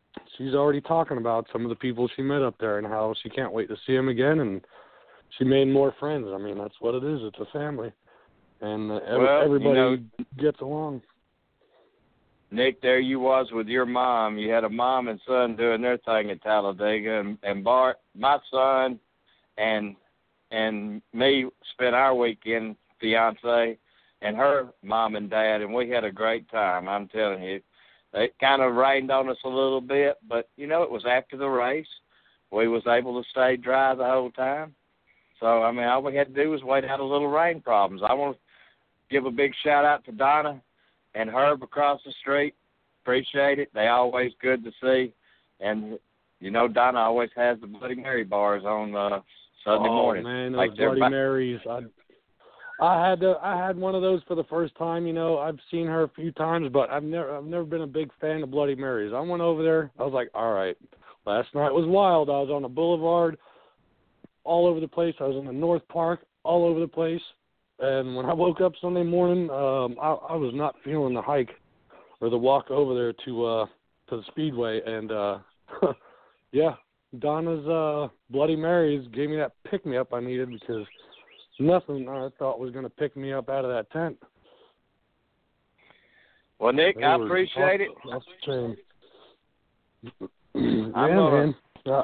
she's already talking about some of the people she met up there and how she can't wait to see them again, and she made more friends. I mean, that's what it is. It's a family, and uh, every, well, everybody you know, gets along. Nick, there you was with your mom. You had a mom and son doing their thing at Talladega, and, and Bart, my son, and and me spent our weekend, fiance, and her mom and dad, and we had a great time. I'm telling you, it kind of rained on us a little bit, but you know, it was after the race. We was able to stay dry the whole time. So I mean, all we had to do was wait out a little rain problems. I want to give a big shout out to Donna and Herb across the street. Appreciate it. They always good to see. And, you know, Donna always has the Bloody Mary bars on uh, Sunday oh, morning. man, those like Bloody back- Marys. I, I had to, I had one of those for the first time. You know, I've seen her a few times, but I've never I've never been a big fan of Bloody Marys. I went over there. I was like, all right. Last night was wild. I was on the boulevard all over the place. I was in the North Park all over the place. And when I woke up Sunday morning, um, I, I was not feeling the hike or the walk over there to uh, to the Speedway. And, uh, yeah, Donna's uh, Bloody Marys gave me that pick-me-up I needed because nothing I thought was going to pick me up out of that tent. Well, Nick, They I were appreciate off, it. Off the chain. I'm yeah, gonna, man. Uh,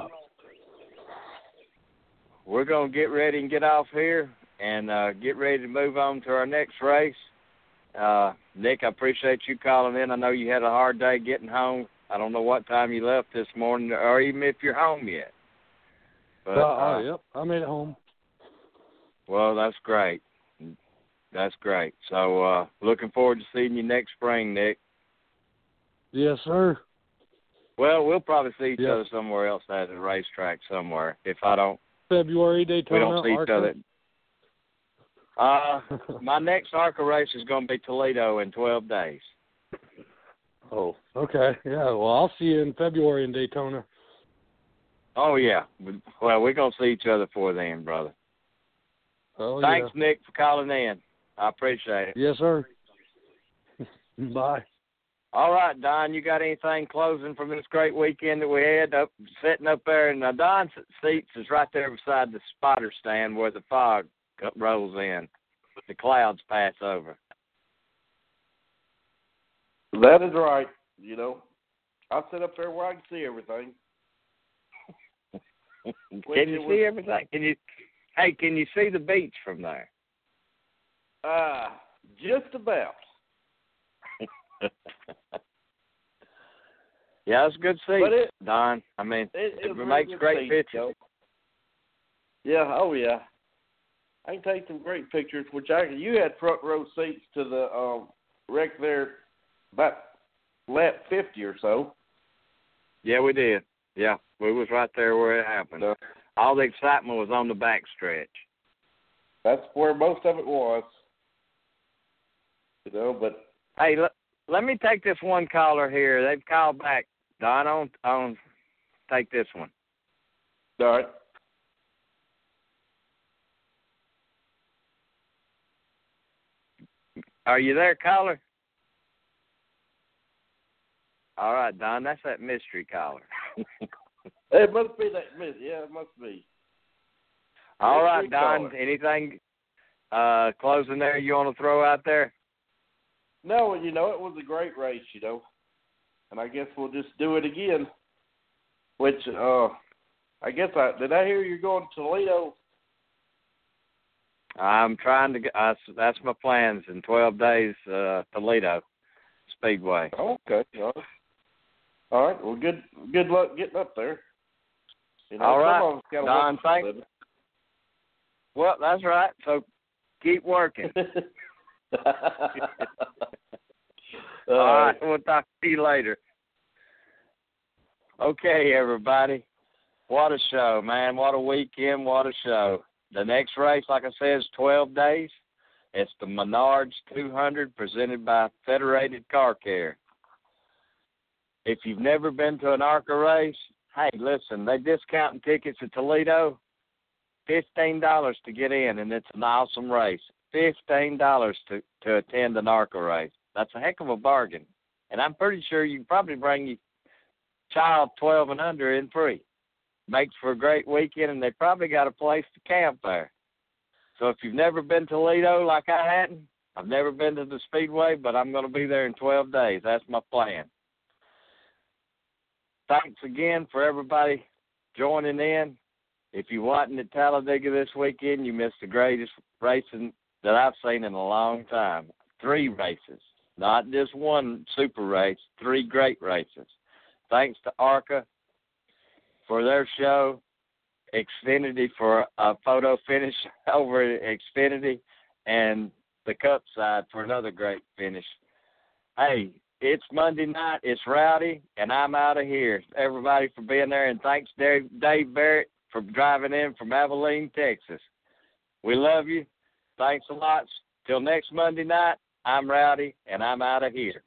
we're going to get ready and get off here and uh, get ready to move on to our next race. Uh, Nick, I appreciate you calling in. I know you had a hard day getting home. I don't know what time you left this morning or even if you're home yet. But, uh, uh, yep, I made it home. Well, that's great. That's great. So uh, looking forward to seeing you next spring, Nick. Yes, sir. Well, we'll probably see each Yes. other somewhere else at a racetrack somewhere. If I don't, February, Daytona, we don't see each Arca. other. Uh, my next ARCA race is going to be Toledo in twelve days. Oh, okay. Yeah, well, I'll see you in February in Daytona. Oh, yeah. Well, we're going to see each other before then, brother. Oh, Thanks, yeah. Nick, for calling in. I appreciate it. Yes, sir. Bye. All right, Don, you got anything closing from this great weekend that we had up sitting up there? And uh, Don's seats is right there beside the spotter stand where the fog rolls in. The clouds pass over. That is right. You know, I sit up there where I can see everything. Can you see everything? Can you? Hey, can you see the beach from there? Uh, just about. Yeah, it's a good seat, But it, Don. I mean, it, it, it makes really great seat, pictures. you know. Yeah, oh yeah. I can take some great pictures. Which I you had front row seats to the um, wreck there, about lap fifty or so. Yeah, we did. Yeah, we was right there where it happened. Uh, All the excitement was on the back stretch. That's where most of it was. You know, but Hey, let, let me take this one caller here. They've called back. Don, on, on take this one. all right. Are you there, caller? All right, Don, that's that mystery caller. It must be that miss. Yeah, it must be. All right, Mystery Don, caller. anything uh, closing there you want to throw out there? No, you know, it was a great race, you know. And I guess we'll just do it again. Which, uh, I guess I, did I hear you're going to Toledo? I'm trying to get, uh, that's my plans in twelve days, uh, Toledo Speedway. Oh, okay. All right. All right. Well, good good luck getting up there. You know, All some right, of us gotta Don, work thank- with it. Well, that's right. So keep working. All right. We'll talk to you later. Okay, everybody. What a show, man. What a weekend. What a show. The next race, like I said, is twelve days. It's the Menards two hundred presented by Federated Car Care. If you've never been to an ARCA race, hey, listen, they discounting tickets at Toledo, fifteen dollars to get in, and it's an awesome race. fifteen dollars to, to attend an ARCA race. That's a heck of a bargain. And I'm pretty sure you can probably bring your child twelve and under in free. Makes for a great weekend, and they probably got a place to camp there. So if you've never been to Toledo like I hadn't, I've never been to the Speedway, but I'm going to be there in twelve days. That's my plan. Thanks again for everybody joining in. If you wasn't at Talladega this weekend, you missed the greatest racing that I've seen in a long time. Three races, not just one super race, three great races. Thanks to ARCA for their show, Xfinity for a photo finish over at Xfinity, and the Cup side for another great finish. Hey, it's Monday night. It's Rowdy, and I'm out of here. Everybody for being there, and thanks Dave, Dave Barrett for driving in from Abilene, Texas. We love you. Thanks a lot. Till next Monday night, I'm Rowdy, and I'm out of here.